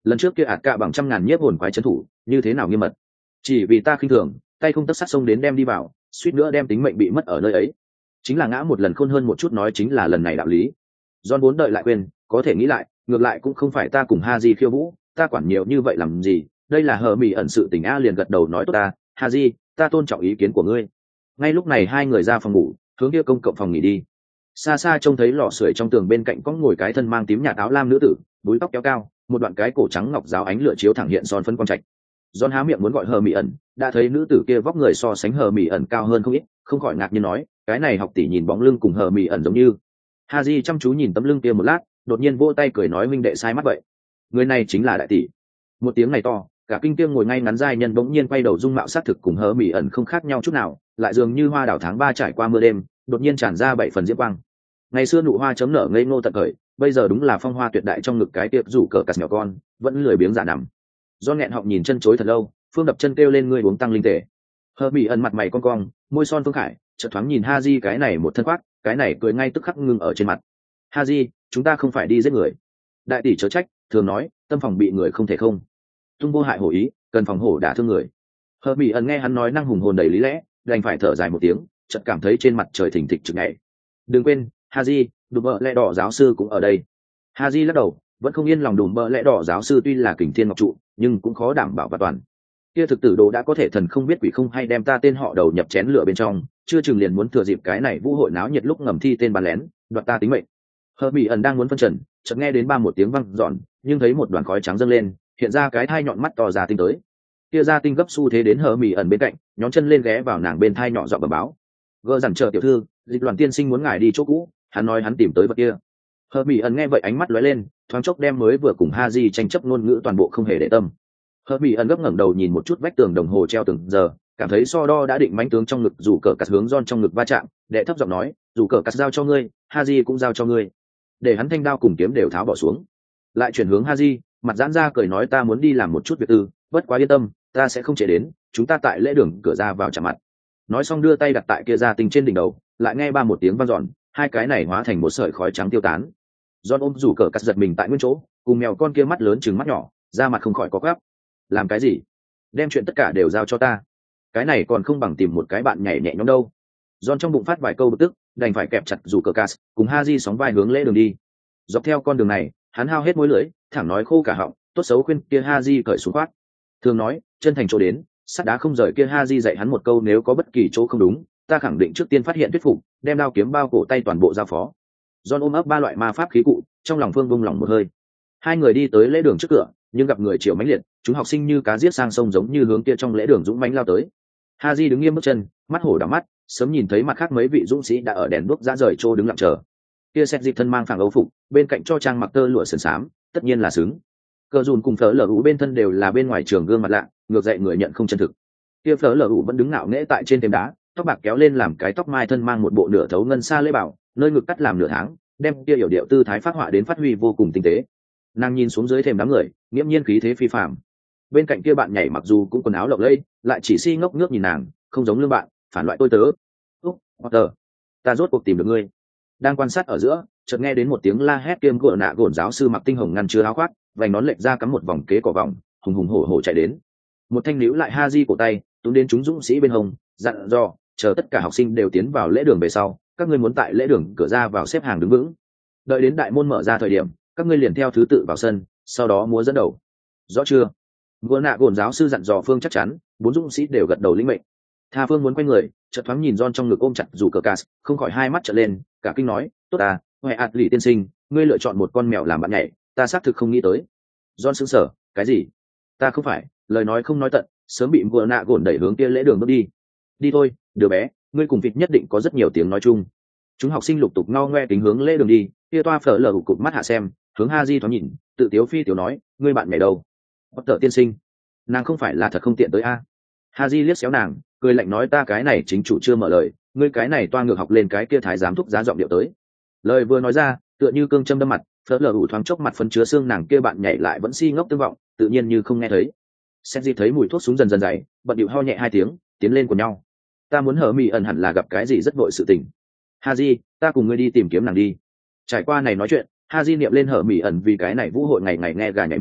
lần trước kia ạt cạ bằng 100.000 nhiếp hồn quái trấn thủ như thế nào nghiêm mật, chỉ vì ta khinh thường, tay không tất sát sông đến đem đi vào, suýt nữa đem tính mệnh bị mất ở nơi ấy. Chính là ngã một lần khôn hơn một chút, nói chính là lần này đạo lý. John vốn đợi lại quên, có thể nghĩ lại, ngược lại cũng không phải ta cùng Haji khiêu vũ, ta quản nhiều như vậy làm gì, đây là hờ mỉ ẩn sự tình. A liền gật đầu nói tốt ta, Haji, ta tôn trọng ý kiến của ngươi. Ngay lúc này hai người ra phòng ngủ, hướng kia công cộng phòng nghỉ đi. Xa xa trông thấy lò sưởi trong tường bên cạnh có ngồi cái thân mang tím nhạt áo lam nữ tử, búi tóc kéo cao, một đoạn cái cổ trắng ngọc giáo ánh lửa chiếu thẳng hiện son phân quang trạch. John há miệng muốn gọi hờ mỉ ẩn, đã thấy nữ tử kia vóc người so sánh hờ mỉ ẩn cao hơn không ít, không khỏi ngạc nhiên nói, cái này học tỷ nhìn bóng lưng cùng hờ mỉ ẩn giống như. Haji chăm chú nhìn tấm lưng kia một lát, đột nhiên vỗ tay cười nói, huynh đệ sai mắt vậy, người này chính là đại tỷ. Một tiếng này to, cả kinh tiêm ngồi ngay ngắn giai nhân bỗng nhiên quay đầu, dung mạo sát thực cùng hờ mỉ ẩn không khác nhau chút nào, lại dường như hoa đào tháng 3 trải qua mưa đêm, đột nhiên tràn ra 7 phần diễm quang. Ngày xưa nụ hoa chấm nở ngây ngô tận khởi, bây giờ đúng là phong hoa tuyệt đại trong ngực cái tiệp rủ cờ cắt nhỏ con, vẫn lười biếng giả nằm. Do nghẹn họng nhìn chân chối thật lâu, phương đập chân kêu lên, ngươi uống tăng linh tề. Hờ mỉ ẩn mặt mày cong cong, môi son phương khải, chợt thoáng nhìn Haji cái này một thân khoác, cái này cười ngay tức khắc ngưng ở trên mặt. Haji, chúng ta không phải đi giết người. Đại tỷ chớ trách, thường nói tâm phòng bị người không thể không tung vô hại hổ ý, cần phòng hổ đả thương người. Hờ mỉ ẩn nghe hắn nói năng hùng hồn đầy lý lẽ, đành phải thở dài một tiếng, chợt cảm thấy trên mặt trời thình thịch chực nhảy. Đừng quên, Haji, đùm bợ lẽ đỏ giáo sư cũng ở đây. Haji lắc đầu, vẫn không yên lòng. Đùm bợ lẽ đỏ giáo sư tuy là kình thiên ngọc trụ, nhưng cũng khó đảm bảo và toàn. Kia thực tử đồ đã có thể thần không biết quỷ không hay đem ta tên họ đầu nhập chén lửa bên trong, chưa chừng liền muốn thừa dịp cái này vũ hội náo nhiệt lúc ngầm thi tên bắn lén, đoạt ta tính mệnh. Hờ mỉ ẩn đang muốn phân trần, chợt nghe đến ba một tiếng vang dọn, nhưng thấy một đoàn khói trắng dâng lên, hiện ra cái thai nhọn mắt to ra tinh tới. Kia ra tinh gấp xu thế đến hờ mỉ ẩn bên cạnh, nhón chân lên ghé vào nàng bên thai nhỏ giọng bẩm báo, gỡ dằn chờ tiểu thư, dịch đoàn tiên sinh muốn ngài đi chỗ cũ, hắn nói hắn tìm tới vật kia. Hờ mỉ ẩn nghe vậy ánh mắt lóe lên, thoáng chốc đem mới vừa cùng Haji tranh chấp ngôn ngữ toàn bộ không hề để tâm. Hờ mỉ ẩn gấp ngẩng đầu nhìn một chút vách tường đồng hồ treo từng giờ, cảm thấy so đo đã định mãnh tướng trong ngực rủ cờ cắt hướng John trong ngực va chạm, đệ thấp giọng nói, rủ cờ cắt giao cho ngươi, Haji cũng giao cho ngươi. Để hắn thanh đao cùng kiếm đều tháo bỏ xuống, lại chuyển hướng Haji, mặt giãn ra cười nói, ta muốn đi làm một chút việc tư, bất quá yên tâm, ta sẽ không trễ đến, chúng ta tại lễ đường cửa ra vào chạm mặt. Nói xong đưa tay đặt tại kia ra tinh trên đỉnh đầu, lại nghe ba một tiếng vang dọn, hai cái này hóa thành một sợi khói trắng tiêu tán. John ôm rủ cờ cắt giật mình tại nguyên chỗ, cùng mèo con kia mắt lớn trừng mắt nhỏ, da mặt không khỏi có gắp. Làm cái gì? Đem chuyện tất cả đều giao cho ta, cái này còn không bằng tìm một cái bạn nhảy nhẹ nhõm đâu. John trong bụng phát vài câu bực tức, đành phải kẹp chặt rủ cờ cắt, cùng Haji sóng vai hướng lễ đường đi. Dọc theo con đường này, hắn hao hết môi lưỡi, thẳng nói khô cả họng, tốt xấu khuyên kia Haji cởi xuống khoác. Thường nói, chân thành chỗ đến, sắt đá không rời, kia Haji dạy hắn một câu, nếu có bất kỳ chỗ không đúng, ta khẳng định trước tiên phát hiện thuyết phục, đem đao kiếm bao cổ tay toàn bộ giao phó. John ôm ấp ba loại ma pháp khí cụ, trong lòng phương bông lòng một hơi. Hai người đi tới lễ đường trước cửa, nhưng gặp người chiều mãnh liệt, chúng học sinh như cá giết sang sông giống như hướng kia trong lễ đường dũng mãnh lao tới. Haji đứng nghiêm bước chân, mắt hổ đảo mắt, sớm nhìn thấy mặt khác mấy vị dũng sĩ đã ở đèn đuốc dã rời trô đứng lặng chờ. Kia xét dịp thân mang phẳng âu phục, bên cạnh cho trang mặc tơ lụa sườn xám, tất nhiên là xứng. Cờ dùn cùng phở lở ủ bên thân đều là bên ngoài trường gương mặt lạ, ngược dậy người nhận không chân thực. Kia phở lở ủ vẫn đứng ngạo nghễ tại trên thềm đá, tóc bạc kéo lên làm cái tóc mai, thân mang một bộ nửa thấu ngân sa lễ bảo, nơi ngực cắt làm nửa tháng, đem kia hiểu điệu tư thái phát họa đến phát huy vô cùng tinh tế. Nàng nhìn xuống dưới thềm đám người, nghiễm nhiên khí thế phi phàm. Bên cạnh kia bạn nhảy mặc dù cũng quần áo lộng lẫy, lại chỉ si ngốc ngước nhìn nàng, không giống lương bạn, phản loại tôi tớ. Potter, ta rốt cuộc tìm được ngươi. Đang quan sát ở giữa, chợt nghe đến một tiếng la hét, kiêm gượng nạ gồn giáo sư mặc tinh hồng ngăn chứa áo khoác, vành nón lệch ra cắm một vòng kế cỏ vòng, hùng hùng hổ hổ chạy đến. Một thanh níu lại Haji cổ tay, túm đến chúng dũng sĩ bên hông, dặn dò, chờ tất cả học sinh đều tiến vào lễ đường về sau, các ngươi muốn tại lễ đường cửa ra vào xếp hàng đứng vững. Đợi đến đại môn mở ra thời điểm, các ngươi liền theo thứ tự vào sân, sau đó múa dẫn đầu. Rõ chưa? Gượng nạ gồn giáo sư dặn dò Phương chắc chắn, bốn dũng sĩ đều gật đầu lĩnh mệnh. Tha Phương muốn quay người, chợt thoáng nhìn John trong ngực ôm chặt rủ cờ cas, không khỏi hai mắt trợn lên, cả kinh nói, tốt à, huệ ạt lì tiên sinh, ngươi lựa chọn một con mèo làm bạn nhảy, ta xác thực không nghĩ tới. John sững sờ, cái gì? Ta không phải, lời nói không nói tận, sớm bị vừa nạ gồn đẩy hướng kia lễ đường bước đi. Đi thôi, đứa bé, ngươi cùng vịt nhất định có rất nhiều tiếng nói chung. Chúng học sinh lục tục ngao ngoe tính hướng lễ đường đi, kia toa phở lở cụp mắt hạ xem, hướng Haji thoáng nhìn, tự tiếu phi tiểu nói, ngươi bạn nhảy đâu? Potter tiên sinh, nàng không phải là thật không tiện tới a? Haji liếc xéo nàng, cười lạnh nói, ta cái này chính chủ chưa mở lời, ngươi cái này toa ngược học lên cái kia thái giám thúc giá giọng điệu tới. Lời vừa nói ra, tựa như cương châm đâm mặt, phớt lờ ủ thoáng chốc mặt phấn chứa xương, nàng kia bạn nhảy lại vẫn si ngốc tương vọng, tự nhiên như không nghe thấy. Xét gì thấy mùi thuốc súng dần dần dày, bận điệu ho nhẹ hai tiếng, tiến lên của nhau. Ta muốn hở mì ẩn hẳn là gặp cái gì rất vội sự tình. Haji, ta cùng ngươi đi tìm kiếm nàng đi. Trải qua này nói chuyện, Haji niệm lên hở mì ẩn vì cái này vũ hội ngày ngày nghe gà nhảy múa,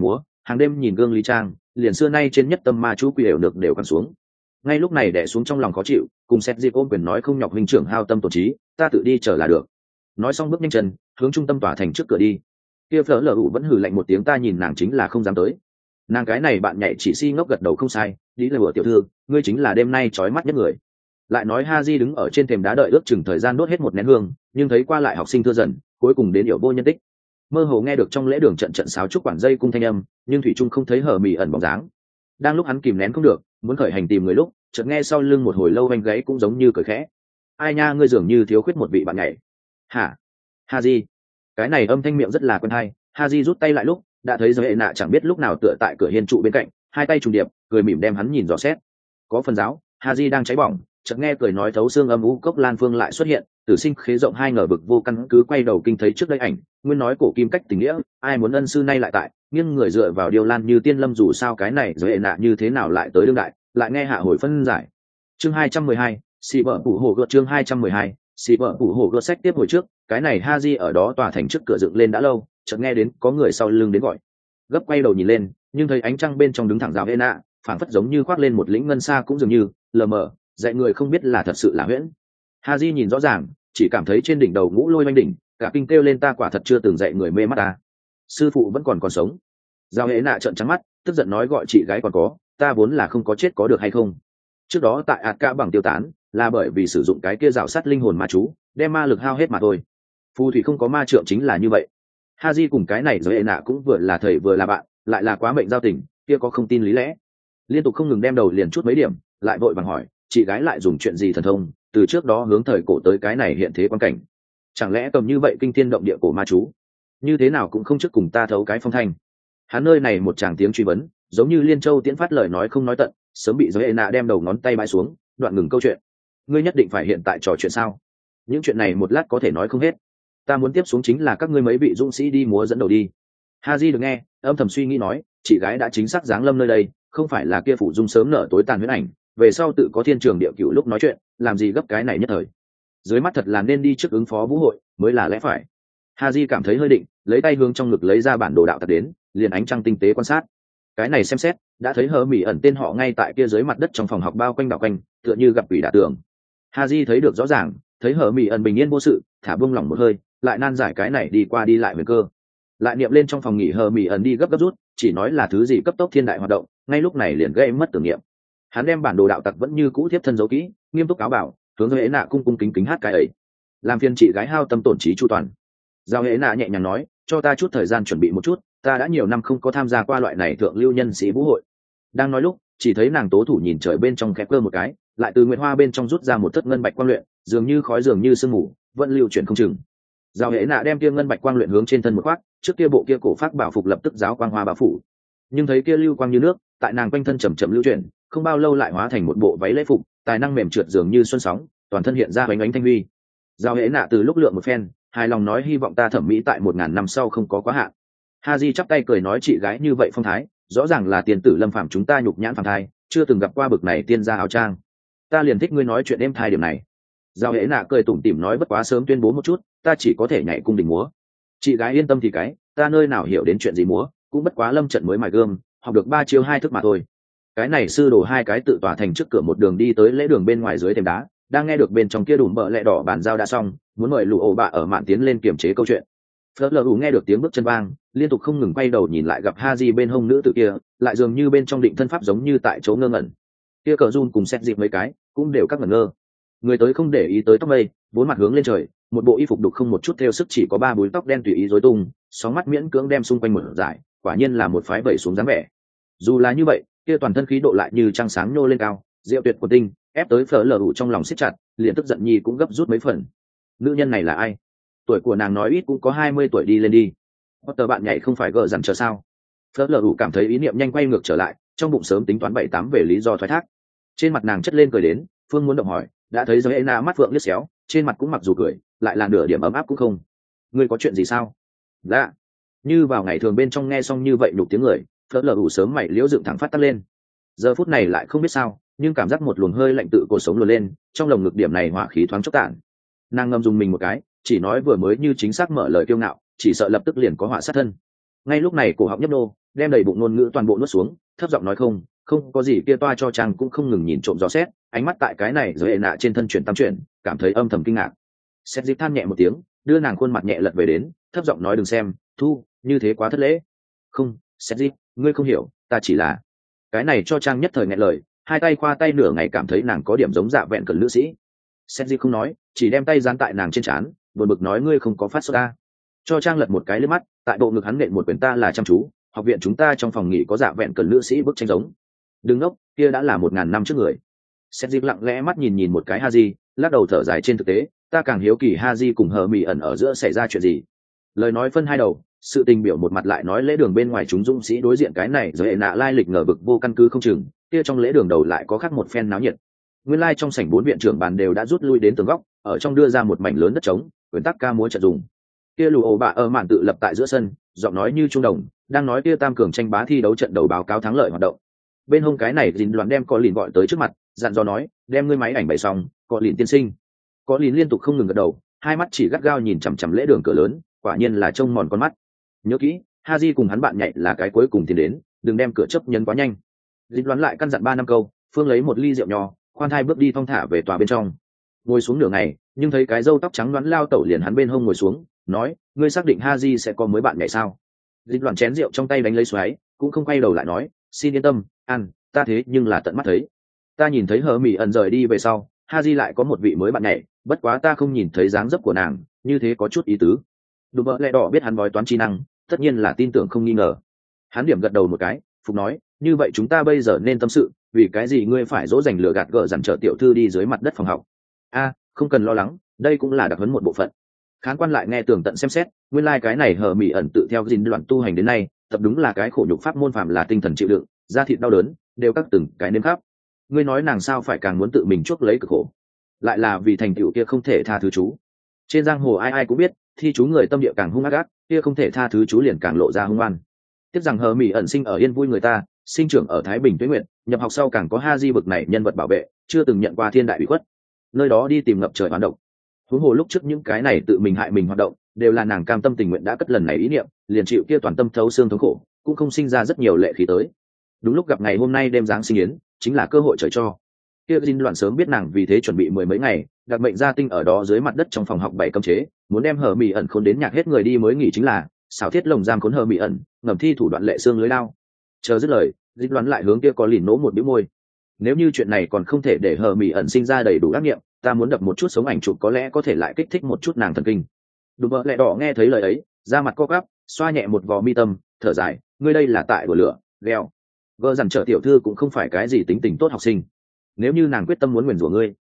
hàng đêm nhìn gương lý trang liền xưa nay trên nhất tâm ma chú quỷ đều được đều cắm xuống. Ngay lúc này đè xuống trong lòng khó chịu, cùng xét dịp ôm quyền nói không nhọc huynh trưởng hao tâm tổ trí, ta tự đi chờ là được. Nói xong bước nhanh chân hướng trung tâm tòa thành trước cửa đi. Kia phở lở ủ vẫn hừ lạnh một tiếng, ta nhìn nàng chính là không dám tới. Nàng cái này bạn nhảy chỉ si ngốc gật đầu không sai, đi là bữa tiểu thư, ngươi chính là đêm nay chói mắt nhất người. Lại nói Haji đứng ở trên thềm đá đợi ước chừng thời gian đốt hết một nén hương, nhưng thấy qua lại học sinh thưa dần, cuối cùng đến hiểu vô nhân tích. Mơ hồ nghe được trong lễ đường trận trận sáo trúc quản dây cung thanh âm, nhưng thủy trung không thấy hở mỉ ẩn bóng dáng. Đang lúc hắn kìm nén không được, muốn khởi hành tìm người lúc, chợt nghe sau lưng một hồi lâu vang gáy cũng giống như cười khẽ. Ai nha, ngươi dường như thiếu khuyết một vị bạn nhảy. Hả? Haji. Cái này âm thanh miệng rất là quen tai. Haji rút tay lại lúc, đã thấy giới nạ chẳng biết lúc nào tựa tại cửa hiên trụ bên cạnh, hai tay trùng điệp, cười mỉm đem hắn nhìn dò xét. Có phần giáo, Haji đang cháy bỏng, chợt nghe cười nói thấu xương âm u cốc Lan Phương lại xuất hiện, tử sinh khế rộng hai ngờ vực vô căn cứ quay đầu kinh thấy trước đây ảnh, nguyên nói cổ kim cách tình nghĩa, ai muốn ân sư nay lại tại, nghiêng người dựa vào điêu lan như tiên lâm, dù sao cái này giới nạ như thế nào lại tới đương đại, lại nghe hạ hồi phân giải. Chương 212, xì vợ phủ hồ gợt. Chương 212, xì vợ phủ hồ gợt. Sách tiếp hồi trước, cái này Haji ở đó tòa thành trước cửa dựng lên đã lâu, chợt nghe đến có người sau lưng đến gọi, gấp quay đầu nhìn lên, nhưng thấy ánh trăng bên trong đứng thẳng rào hệ nạ, phảng phất giống như khoác lên một lĩnh ngân xa, cũng dường như lờ mờ dạy người không biết là thật sự là huyễn. Haji nhìn rõ ràng, chỉ cảm thấy trên đỉnh đầu ngũ lôi oanh đỉnh, cả kinh kêu lên ta quả thật chưa từng dạy người mê mắt ta, sư phụ vẫn còn sống. Rào hệ nạ trợn trắng mắt, tức giận nói gọi chị gái còn có, ta vốn là không có chết có được hay không. Trước đó tại ạt ca bằng tiêu tán là bởi vì sử dụng cái kia rào sát linh hồn ma chú, đem ma lực hao hết mà thôi. Phù thủy không có ma trượng chính là như vậy. Haji cùng cái này giới hệ nạ cũng vừa là thầy vừa là bạn, lại là quá mệnh giao tình, kia có không tin lý lẽ. Liên tục không ngừng đem đầu liền chút mấy điểm, lại vội vàng hỏi chị gái lại dùng chuyện gì thần thông từ trước đó hướng thời cổ tới cái này hiện thế quan cảnh, chẳng lẽ cầm như vậy kinh thiên động địa cổ ma chú như thế nào cũng không trước cùng ta thấu cái phong thanh. Hắn nơi này một tràng tiếng truy vấn giống như liên châu tiễn phát lời nói không nói tận, sớm bị giới hệ nạ đem đầu ngón tay bãi xuống, đoạn ngừng câu chuyện. Ngươi nhất định phải hiện tại trò chuyện sao? Những chuyện này một lát có thể nói không hết, ta muốn tiếp xuống chính là các ngươi mấy vị dũng sĩ đi múa dẫn đầu đi. Haji được nghe âm thầm suy nghĩ nói chị gái đã chính xác giáng lâm nơi đây, không phải là kia phủ dung sớm nở tối tàn huyễn ảnh, về sau tự có thiên trường địa cửu lúc nói chuyện, làm gì gấp cái này nhất thời. Dưới mắt thật là nên đi trước ứng phó vũ hội mới là lẽ phải. Haji cảm thấy hơi định, lấy tay hướng trong ngực lấy ra bản đồ đạo thật đến, liền ánh trăng tinh tế quan sát. Cái này xem xét, đã thấy hờ mỉ ẩn tên họ ngay tại kia dưới mặt đất trong phòng học bao quanh đảo quanh, tựa như gặp quỷ đả tường. Haji thấy được rõ ràng, thấy hờ mỉ ẩn bình yên vô sự, thả buông lỏng một hơi, lại nan giải cái này đi qua đi lại huyền cơ. Lại niệm lên trong phòng nghỉ hờ mỉ ẩn đi gấp rút, chỉ nói là thứ gì cấp tốc thiên đại hoạt động, ngay lúc này liền gây mất tưởng niệm. Hắn đem bản đồ đạo tặc vẫn như cũ thiếp thân giấu kỹ, nghiêm túc cáo bảo, hướng với hễ nạ cung cung kính kính hát cái ấy, làm phiền chị gái hao tâm tổn trí chu toàn. Giao hễ nạ nhẹ nhàng nói, cho ta chút thời gian chuẩn bị một chút, ta đã nhiều năm không có tham gia qua loại này thượng lưu nhân sĩ vũ hội. Đang nói lúc, chỉ thấy nàng tố thủ nhìn trời bên trong khẽ cơ một cái, lại từ nguyệt hoa bên trong rút ra một thất ngân bạch quang luyện, dường như khói dường như sương mù, vẫn lưu chuyển không chừng. Giao hễ nạ đem kia ngân bạch quang luyện hướng trên thân một khoác, trước kia bộ kia cổ phát bảo phục lập tức giáo quang hoa bao phủ, nhưng thấy kia lưu quang như nước, tại nàng quanh thân chậm chậm lưu chuyển, không bao lâu lại hóa thành một bộ váy lễ phục, tài năng mềm trượt dường như xuân sóng, toàn thân hiện ra bánh ánh thanh huy. Giao hễ nạ từ lúc lượng một phen, hài lòng nói hy vọng ta thẩm mỹ tại 1000 năm sau không có quá hạn. Haji chắp tay cười nói chị gái như vậy phong thái, rõ ràng là tiền tử lâm phạm chúng ta nhục nhãn phàm thai, chưa từng gặp qua bực này tiên gia áo trang. Ta liền thích ngươi nói chuyện êm thai điểm này. Giao hễ nạ cười tủm tỉm nói bất quá sớm tuyên bố một chút, ta chỉ có thể nhảy cung đình múa. Chị gái yên tâm thì cái, ta nơi nào hiểu đến chuyện gì múa, cũng bất quá lâm trận mới mài gươm, học được 3 chiêu 2 thức mà thôi. Cái này sư đồ hai cái tự tỏa thành trước cửa một đường đi tới lễ đường bên ngoài dưới thềm đá, đang nghe được bên trong kia đùm bợ lẹ đỏ bàn giao đã xong, muốn mời lũ ổ bạ ở mạn tiến lên kiểm chế câu chuyện. Phớt lờ nghe được tiếng bước chân vang, liên tục không ngừng quay đầu nhìn lại gặp Haji bên hông nữ tử kia, lại dường như bên trong định thân pháp giống như tại chỗ ngơ ngẩn. Kia cờ run cùng xét dịp mấy cái, cũng đều các ngẩn ngơ. Người tới không để ý tới tóc mây, bốn mặt hướng lên trời, một bộ y phục đục không một chút theo sức, chỉ có 3 búi tóc đen tùy ý rối tung, sóng mắt miễn cưỡng đem xung quanh một giải, quả nhiên là một phái vẩy xuống dáng vẻ. Dù là như vậy, kia toàn thân khí độ lại như trăng sáng nhô lên cao, diệu tuyệt của tinh, ép tới phở lờ trong lòng siết chặt, liền tức giận nhi cũng gấp rút mấy phần. Nữ nhân này là ai? Tuổi của nàng nói ít cũng có 20 tuổi đi lên đi. Potter bạn nhảy không phải gờ dằn chờ sao? Phở lờ cảm thấy ý niệm nhanh quay ngược trở lại, trong bụng sớm tính toán 7-8 về lý do thoái thác. Trên mặt nàng chất lên cười đến, Phương muốn động hỏi, đã thấy giới na mắt phượng liếc xéo, trên mặt cũng mặc dù cười, lại là nửa điểm ấm áp cũng không. Ngươi có chuyện gì sao? Dạ. Như vào ngày thường bên trong nghe xong như vậy nhục tiếng người, Phớt lờ sớm mày liễu dựng thẳng phát tắt lên. Giờ phút này lại không biết sao, nhưng cảm giác một luồng hơi lạnh tự cổ sống luồn lên, trong lồng ngực điểm này hỏa khí thoáng chốc tản. Nàng ngâm dùng mình một cái, chỉ nói vừa mới như chính xác mở lời kiêu ngạo, chỉ sợ lập tức liền có họa sát thân. Ngay lúc này cổ họng nhấp nô, đem đầy bụng ngôn ngữ toàn bộ nuốt xuống, thấp giọng nói không có gì, kia toa cho trang cũng không ngừng nhìn trộm dò xét, ánh mắt tại cái này giới hệ nạ trên thân chuyển tam chuyển, cảm thấy âm thầm kinh ngạc. Sét dịp than nhẹ một tiếng, đưa nàng khuôn mặt nhẹ lật về đến, thấp giọng nói đừng xem, thu, như thế quá thất lễ. Không, Sét dịp, ngươi không hiểu, ta chỉ là. Cái này cho trang nhất thời nghẹn lời, hai tay khoa tay nửa ngày cảm thấy nàng có điểm giống dạ vẹn cần nữ sĩ. Sét dịp không nói, chỉ đem tay dán tại nàng trên trán, buồn bực nói ngươi không có phát sốt ta. Cho trang lật một cái lướt mắt, tại bộ ngực hắn nện một quyển ta là chăm chú, học viện chúng ta trong phòng nghỉ có dạ vẹn cần nữ sĩ bức tranh giống. Đừng ngốc, kia đã là 1000 năm trước người. Sét dịp lặng lẽ mắt nhìn một cái Haji, lắc đầu thở dài, trên thực tế ta càng hiếu kỳ Haji cùng hờ mỉ ẩn ở giữa xảy ra chuyện gì. Lời nói phân hai đầu, sự tình biểu một mặt lại nói lễ đường bên ngoài chúng dũng sĩ đối diện cái này giới hệ nạ lai lịch ngờ vực vô căn cứ không chừng, kia trong lễ đường đầu lại có khác một phen náo nhiệt. Nguyên lai trong sảnh 4 viện trưởng bàn đều đã rút lui đến tường góc, ở trong đưa ra một mảnh lớn đất trống, quyền tắc ca múa trận dùng. Kia lù ổ bạ ở mạn tự lập tại giữa sân, giọng nói như trung đồng, đang nói kia tam cường tranh bá thi đấu trận đầu báo cáo thắng lợi hoạt động. Bên hông cái này dính loạn đem có lìn gọi tới trước mặt, dặn dò nói đem ngươi máy ảnh bày xong, có lìn tiên sinh. Có lìn liên tục không ngừng gật đầu, hai mắt chỉ gắt gao nhìn chằm chằm lễ đường cửa lớn, quả nhiên là trông mòn con mắt. Nhớ kỹ, Haji cùng hắn bạn nhảy là cái cuối cùng tiến đến, đừng đem cửa chấp nhấn quá nhanh. Dính loạn lại căn dặn 3 năm câu, phương lấy một ly rượu nho, khoan thai bước đi thong thả về tòa bên trong. Ngồi xuống nửa ngày, nhưng thấy cái râu tóc trắng đoán lao tẩu liền hắn bên hông ngồi xuống, nói ngươi xác định Haji sẽ có mới bạn nhảy sao? Dính loạn chén rượu trong tay đánh lấy xoáy, cũng không quay đầu lại nói xin yên tâm, ăn, ta thế nhưng là tận mắt thấy. Ta nhìn thấy hờ mỹ ẩn rời đi về sau, Haji lại có một vị mới bạn nhảy, bất quá ta không nhìn thấy dáng dấp của nàng, như thế có chút ý tứ. Đùm bợ lẹ đỏ biết hắn bói toán trí năng, tất nhiên là tin tưởng không nghi ngờ. Hắn điểm gật đầu một cái, phục nói như vậy chúng ta bây giờ nên tâm sự, vì cái gì ngươi phải dỗ dành lừa gạt gỡ dằn trở tiểu thư đi dưới mặt đất phòng học? Không cần lo lắng, đây cũng là đặc huấn một bộ phận. Khán quan lại nghe tường tận xem xét, nguyên lai cái này hờ mỹ ẩn tự theo gìn đoạn tu hành đến nay, tập đúng là cái khổ nhục pháp môn phàm là tinh thần chịu đựng, da thịt đau đớn, đều các từng cái nếm khắp. Ngươi nói nàng sao phải càng muốn tự mình chuốc lấy cực khổ, lại là vì thành tựu kia không thể tha thứ chú. Trên giang hồ ai ai cũng biết, thi chú người tâm địa càng hung ác, kia không thể tha thứ chú liền càng lộ ra hung oan. Tiếc rằng hờ mỹ ẩn sinh ở yên vui người ta, sinh trưởng ở Thái Bình Tuế Nguyện, nhập học sau càng có Haji bực này nhân vật bảo vệ, chưa từng nhận qua thiên đại bị khuất, nơi đó đi tìm ngập trời hoán độc. Huống hồ lúc trước những cái này tự mình hại mình hoạt động, đều là nàng cam tâm tình nguyện đã cất lần này ý niệm, liền chịu kia toàn tâm thấu xương thống khổ, cũng không sinh ra rất nhiều lệ khí tới. Đúng lúc gặp ngày hôm nay đêm giáng sinh yến, chính là cơ hội trời cho. Kia Jin loạn sớm biết nàng vì thế chuẩn bị 10 mấy ngày, đặc mệnh gia tinh ở đó dưới mặt đất trong phòng học 7 cấm chế, muốn đem hờ mỹ ẩn khốn đến nhạc hết người đi mới nghỉ, chính là xảo thiết lồng giam khốn hờ mỹ ẩn, ngầm thi thủ đoạn lệ xương lưới lao. Chờ dứt lời, Jin loạn lại hướng kia có lìn nỗ một bĩu môi. Nếu như chuyện này còn không thể để hờ mỹ ẩn sinh ra đầy đủ ác nghiệm, ta muốn đập một chút sống ảnh chụp có lẽ có thể lại kích thích một chút nàng thần kinh. Đùm bợ lẹ đỏ nghe thấy lời ấy, da mặt co quắp, xoa nhẹ một vò mi tâm, thở dài, ngươi đây là tại đùa lửa, gheo. Gỡ dằn trở tiểu thư cũng không phải cái gì tính tình tốt học sinh. Nếu như nàng quyết tâm muốn nguyền rủa ngươi,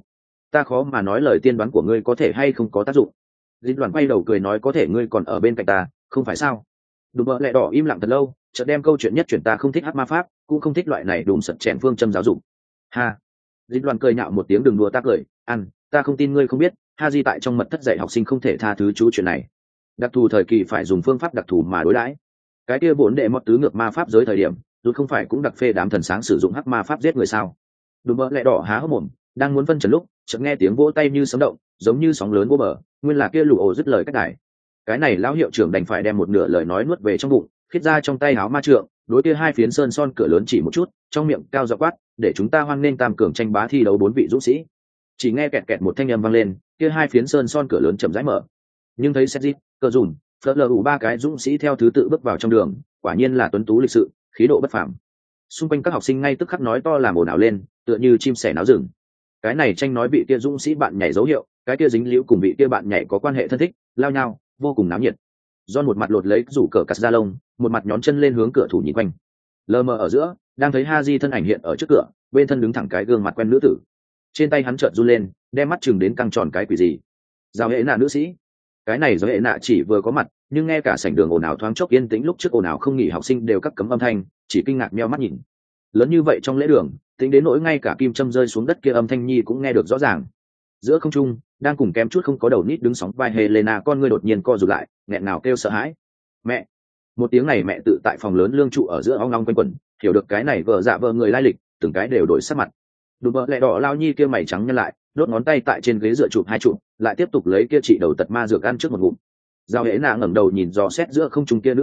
ta khó mà nói lời tiên đoán của ngươi có thể hay không có tác dụng. Dịch đoàn quay đầu cười nói có thể ngươi còn ở bên cạnh ta, không phải sao? Đùm bợ lẹ đỏ im lặng thật lâu, chợt đem câu chuyện nhất chuyển ta không thích hát ma pháp, cũng không thích loại này đùm sật chèn phương châm giáo dục. Ha. Dịch đoàn cười nhạo một tiếng, đừng đùa ta cười, ăn, ta không tin ngươi không biết, Haji tại trong mật thất dạy học sinh không thể tha thứ chú chuyện này. Đặc thù thời kỳ phải dùng phương pháp đặc thù mà đối đãi. Cái kia vốn đệ mọt tứ ngược ma pháp giới thời điểm, rồi không phải cũng đặc phê đám thần sáng sử dụng hắc ma pháp giết người sao? Đùm bợ lẹ đỏ há hốc mồm, đang muốn phân trần lúc, chợt nghe tiếng vỗ tay như sấm động, giống như sóng lớn vô bờ, nguyên là kia lù ổ dứt lời cách đài. Cái này lão hiệu trưởng đành phải đem một nửa lời nói nuốt về trong bụng, khiết ra trong tay áo ma trượng, đối kia hai phiến sơn son cửa lớn chỉ một chút, trong miệng cao giọng quát, để chúng ta hoan nghênh tam cường tranh bá thi đấu 4 vị dũng sĩ. Chỉ nghe kẹt kẹt một thanh âm vang lên, kia hai phiến sơn son cửa lớn chậm rãi mở, nhưng thấy Sét, Cờ Dùn, Phớt Lờ ba cái dũng sĩ theo thứ tự bước vào trong đường, quả nhiên là tuấn tú lịch sự, khí độ bất phàm. Xung quanh các học sinh ngay tức khắc nói to làm ồn ào lên, tựa như chim sẻ náo rừng. Cái này tranh nói bị kia dũng sĩ bạn nhảy dấu hiệu, cái kia dính liễu cùng bị kia bạn nhảy có quan hệ thân thích, lao nhau, vô cùng náo nhiệt. John một mặt lột lấy rủ cờ cắt ra lông, một mặt nhón chân lên hướng cửa thủ nhìn quanh. Lờ mờ ở giữa, đang thấy Haji thân ảnh hiện ở trước cửa, bên thân đứng thẳng cái gương mặt quen nữ tử. Trên tay hắn chợt run lên, đem mắt chừng đến căng tròn cái quỷ gì. Giao hệ nạ nữ sĩ. Cái này do hệ nạ chỉ vừa có mặt, nhưng nghe cả sảnh đường ồn ào thoáng chốc yên tĩnh, lúc trước ồn ào không nghỉ học sinh đều cắt cấm âm thanh, chỉ kinh ngạc meo mắt nhìn. Lớn như vậy trong lễ đường, tính đến nỗi ngay cả kim châm rơi xuống đất kia âm thanh nhi cũng nghe được rõ ràng. Giữa không trung, đang cùng kém chút không có đầu nít đứng sóng vai Helena con ngươi đột nhiên co rụt lại, nghẹn ngào kêu sợ hãi. Mẹ! Một tiếng này mẹ tự tại phòng lớn lương trụ ở giữa ong long quanh quẩn, hiểu được cái này vợ dạ vợ người lai lịch, từng cái đều đổi sắc mặt. Đùm bợ lẹ đỏ lao nhi kia mày trắng nhăn lại, đốt ngón tay tại trên ghế dựa chụp hai chụp, lại tiếp tục lấy kia trị đầu tật ma dược ăn trước một ngụm. Giao hễ nạ ngẩng đầu nhìn dò xét giữa không trung kia nữ quỷ,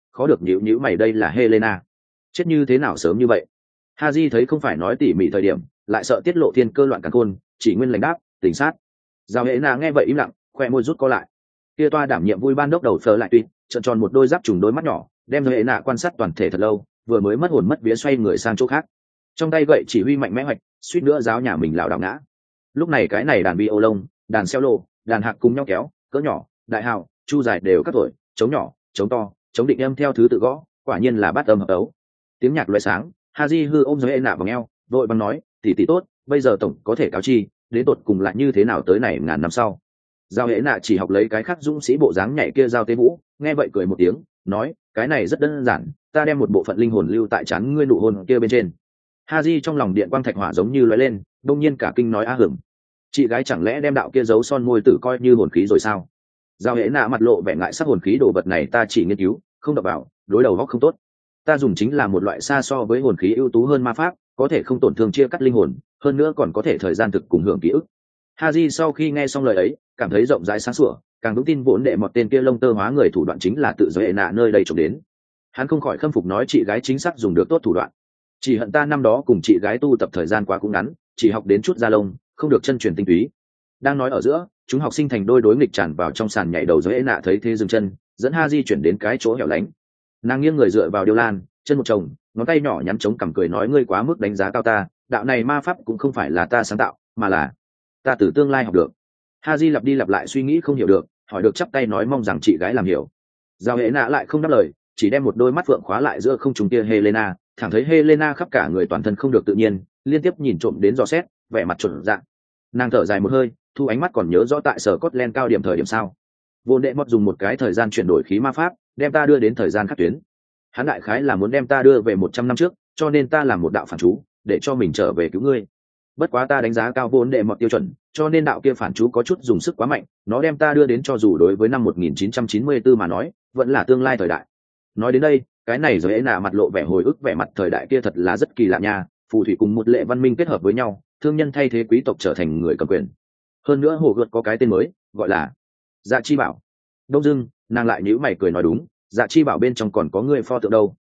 khó được nhíu mày, đây là Helena. Chết như thế nào sớm như vậy? Haji thấy không phải nói tỉ mỉ thời điểm, lại sợ tiết lộ thiên cơ loạn càn khôn, chỉ nguyên lãnh đáp, tỉnh sát. Giao hệ nạ nghe vậy im lặng, khoe môi rút co lại. Kia toa đảm nhiệm vui ban đốc đầu phở lại tuyệt, trợn tròn một đôi giáp trùng đôi mắt nhỏ, đem hệ nạ quan sát toàn thể thật lâu, vừa mới mất hồn mất vía xoay người sang chỗ khác. Trong tay gậy chỉ huy mạnh mẽ hoạch, suýt nữa giáo nhà mình lảo đảo ngã. Lúc này cái này đàn violon, đàn cello, đàn hạc cùng nhau kéo, cỡ nhỏ, đại hào, chu dài đều các tuổi, trống nhỏ, trống to, trống định âm theo thứ tự gõ, quả nhiên là bát âm hợp tấu. Tiếng nhạc loé sáng, Haji hư ôm hệ nạ vào eo, vội bằng nói, tỷ tốt, bây giờ tổng có thể cáo chi, đến tột cùng lại như thế nào tới này ngàn năm sau. Giao hệ nạ chỉ học lấy cái khắc dũng sĩ bộ dáng nhảy kia giao tế vũ, nghe vậy cười một tiếng, nói, cái này rất đơn giản, ta đem một bộ phận linh hồn lưu tại trán ngươi nụ hôn kia bên trên. Haji trong lòng điện quang thạch hỏa giống như lóe lên, đông nhiên cả kinh nói á hửng, chị gái chẳng lẽ đem đạo kia giấu son môi tử coi như hồn khí rồi sao? Giao hệ nạ mặt lộ vẻ ngại sắc, hồn khí đồ vật này ta chỉ nghiên cứu, không đập vào, đối đầu góc không tốt. Ta dùng chính là một loại xa so với hồn khí ưu tú hơn ma pháp, có thể không tổn thương chia cắt linh hồn, hơn nữa còn có thể thời gian thực cùng hưởng ký ức. Haji sau khi nghe xong lời ấy, cảm thấy rộng rãi sáng sủa, càng vững tin vốn đệ mọt tên kia lông tơ hóa người thủ đoạn chính là tự giới hệ nạ nơi đây trộm đến. Hắn không khỏi khâm phục nói chị gái chính xác dùng được tốt thủ đoạn. Chỉ hận ta năm đó cùng chị gái tu tập thời gian quá cũng ngắn, chỉ học đến chút da lông, không được chân truyền tinh túy. Đang nói ở giữa, chúng học sinh thành đôi đối nghịch tràn vào trong sàn nhảy đầu giới hệ nạ thấy thế dừng chân, dẫn Haji chuyển đến cái chỗ hẻo lánh. Nàng nghiêng người dựa vào điêu lan, chân một chồng, ngón tay nhỏ nhắn chống cằm cười nói, ngươi quá mức đánh giá cao ta, đạo này ma pháp cũng không phải là ta sáng tạo, mà là ta từ tương lai học được. Haji lặp đi lặp lại suy nghĩ không hiểu được, hỏi được chắp tay nói mong rằng chị gái làm hiểu. Giao hệ nạ lại không đáp lời, chỉ đem một đôi mắt phượng khóa lại giữa không trung kia Helena, thẳng thấy Helena khắp cả người toàn thân không được tự nhiên, liên tiếp nhìn trộm đến dò xét, vẻ mặt chuẩn dạng. Nàng thở dài một hơi, thu ánh mắt còn nhớ rõ tại sở Scotland cao điểm thời điểm sao? Vô đệ mót dùng một cái thời gian chuyển đổi khí ma pháp, đem ta đưa đến thời gian khác tuyến. Hắn đại khái là muốn đem ta đưa về 100 năm trước, cho nên ta làm một đạo phản chú, để cho mình trở về cứu ngươi. Bất quá ta đánh giá cao vô đệ mót tiêu chuẩn, cho nên đạo kia phản chú có chút dùng sức quá mạnh, nó đem ta đưa đến cho dù đối với năm 1994 mà nói, vẫn là tương lai thời đại. Nói đến đây, cái này rồi ấy nạ mặt lộ vẻ hồi ức, vẻ mặt thời đại kia thật là rất kỳ lạ nha, phù thủy cùng một lệ văn minh kết hợp với nhau, thương nhân thay thế quý tộc trở thành người cầm quyền. Hơn nữa hồ gợt có cái tên mới, gọi là Dạ Chi Bảo. Đông dưng, nàng lại nhíu mày cười nói đúng, Dạ Chi Bảo bên trong còn có người pho tượng đâu.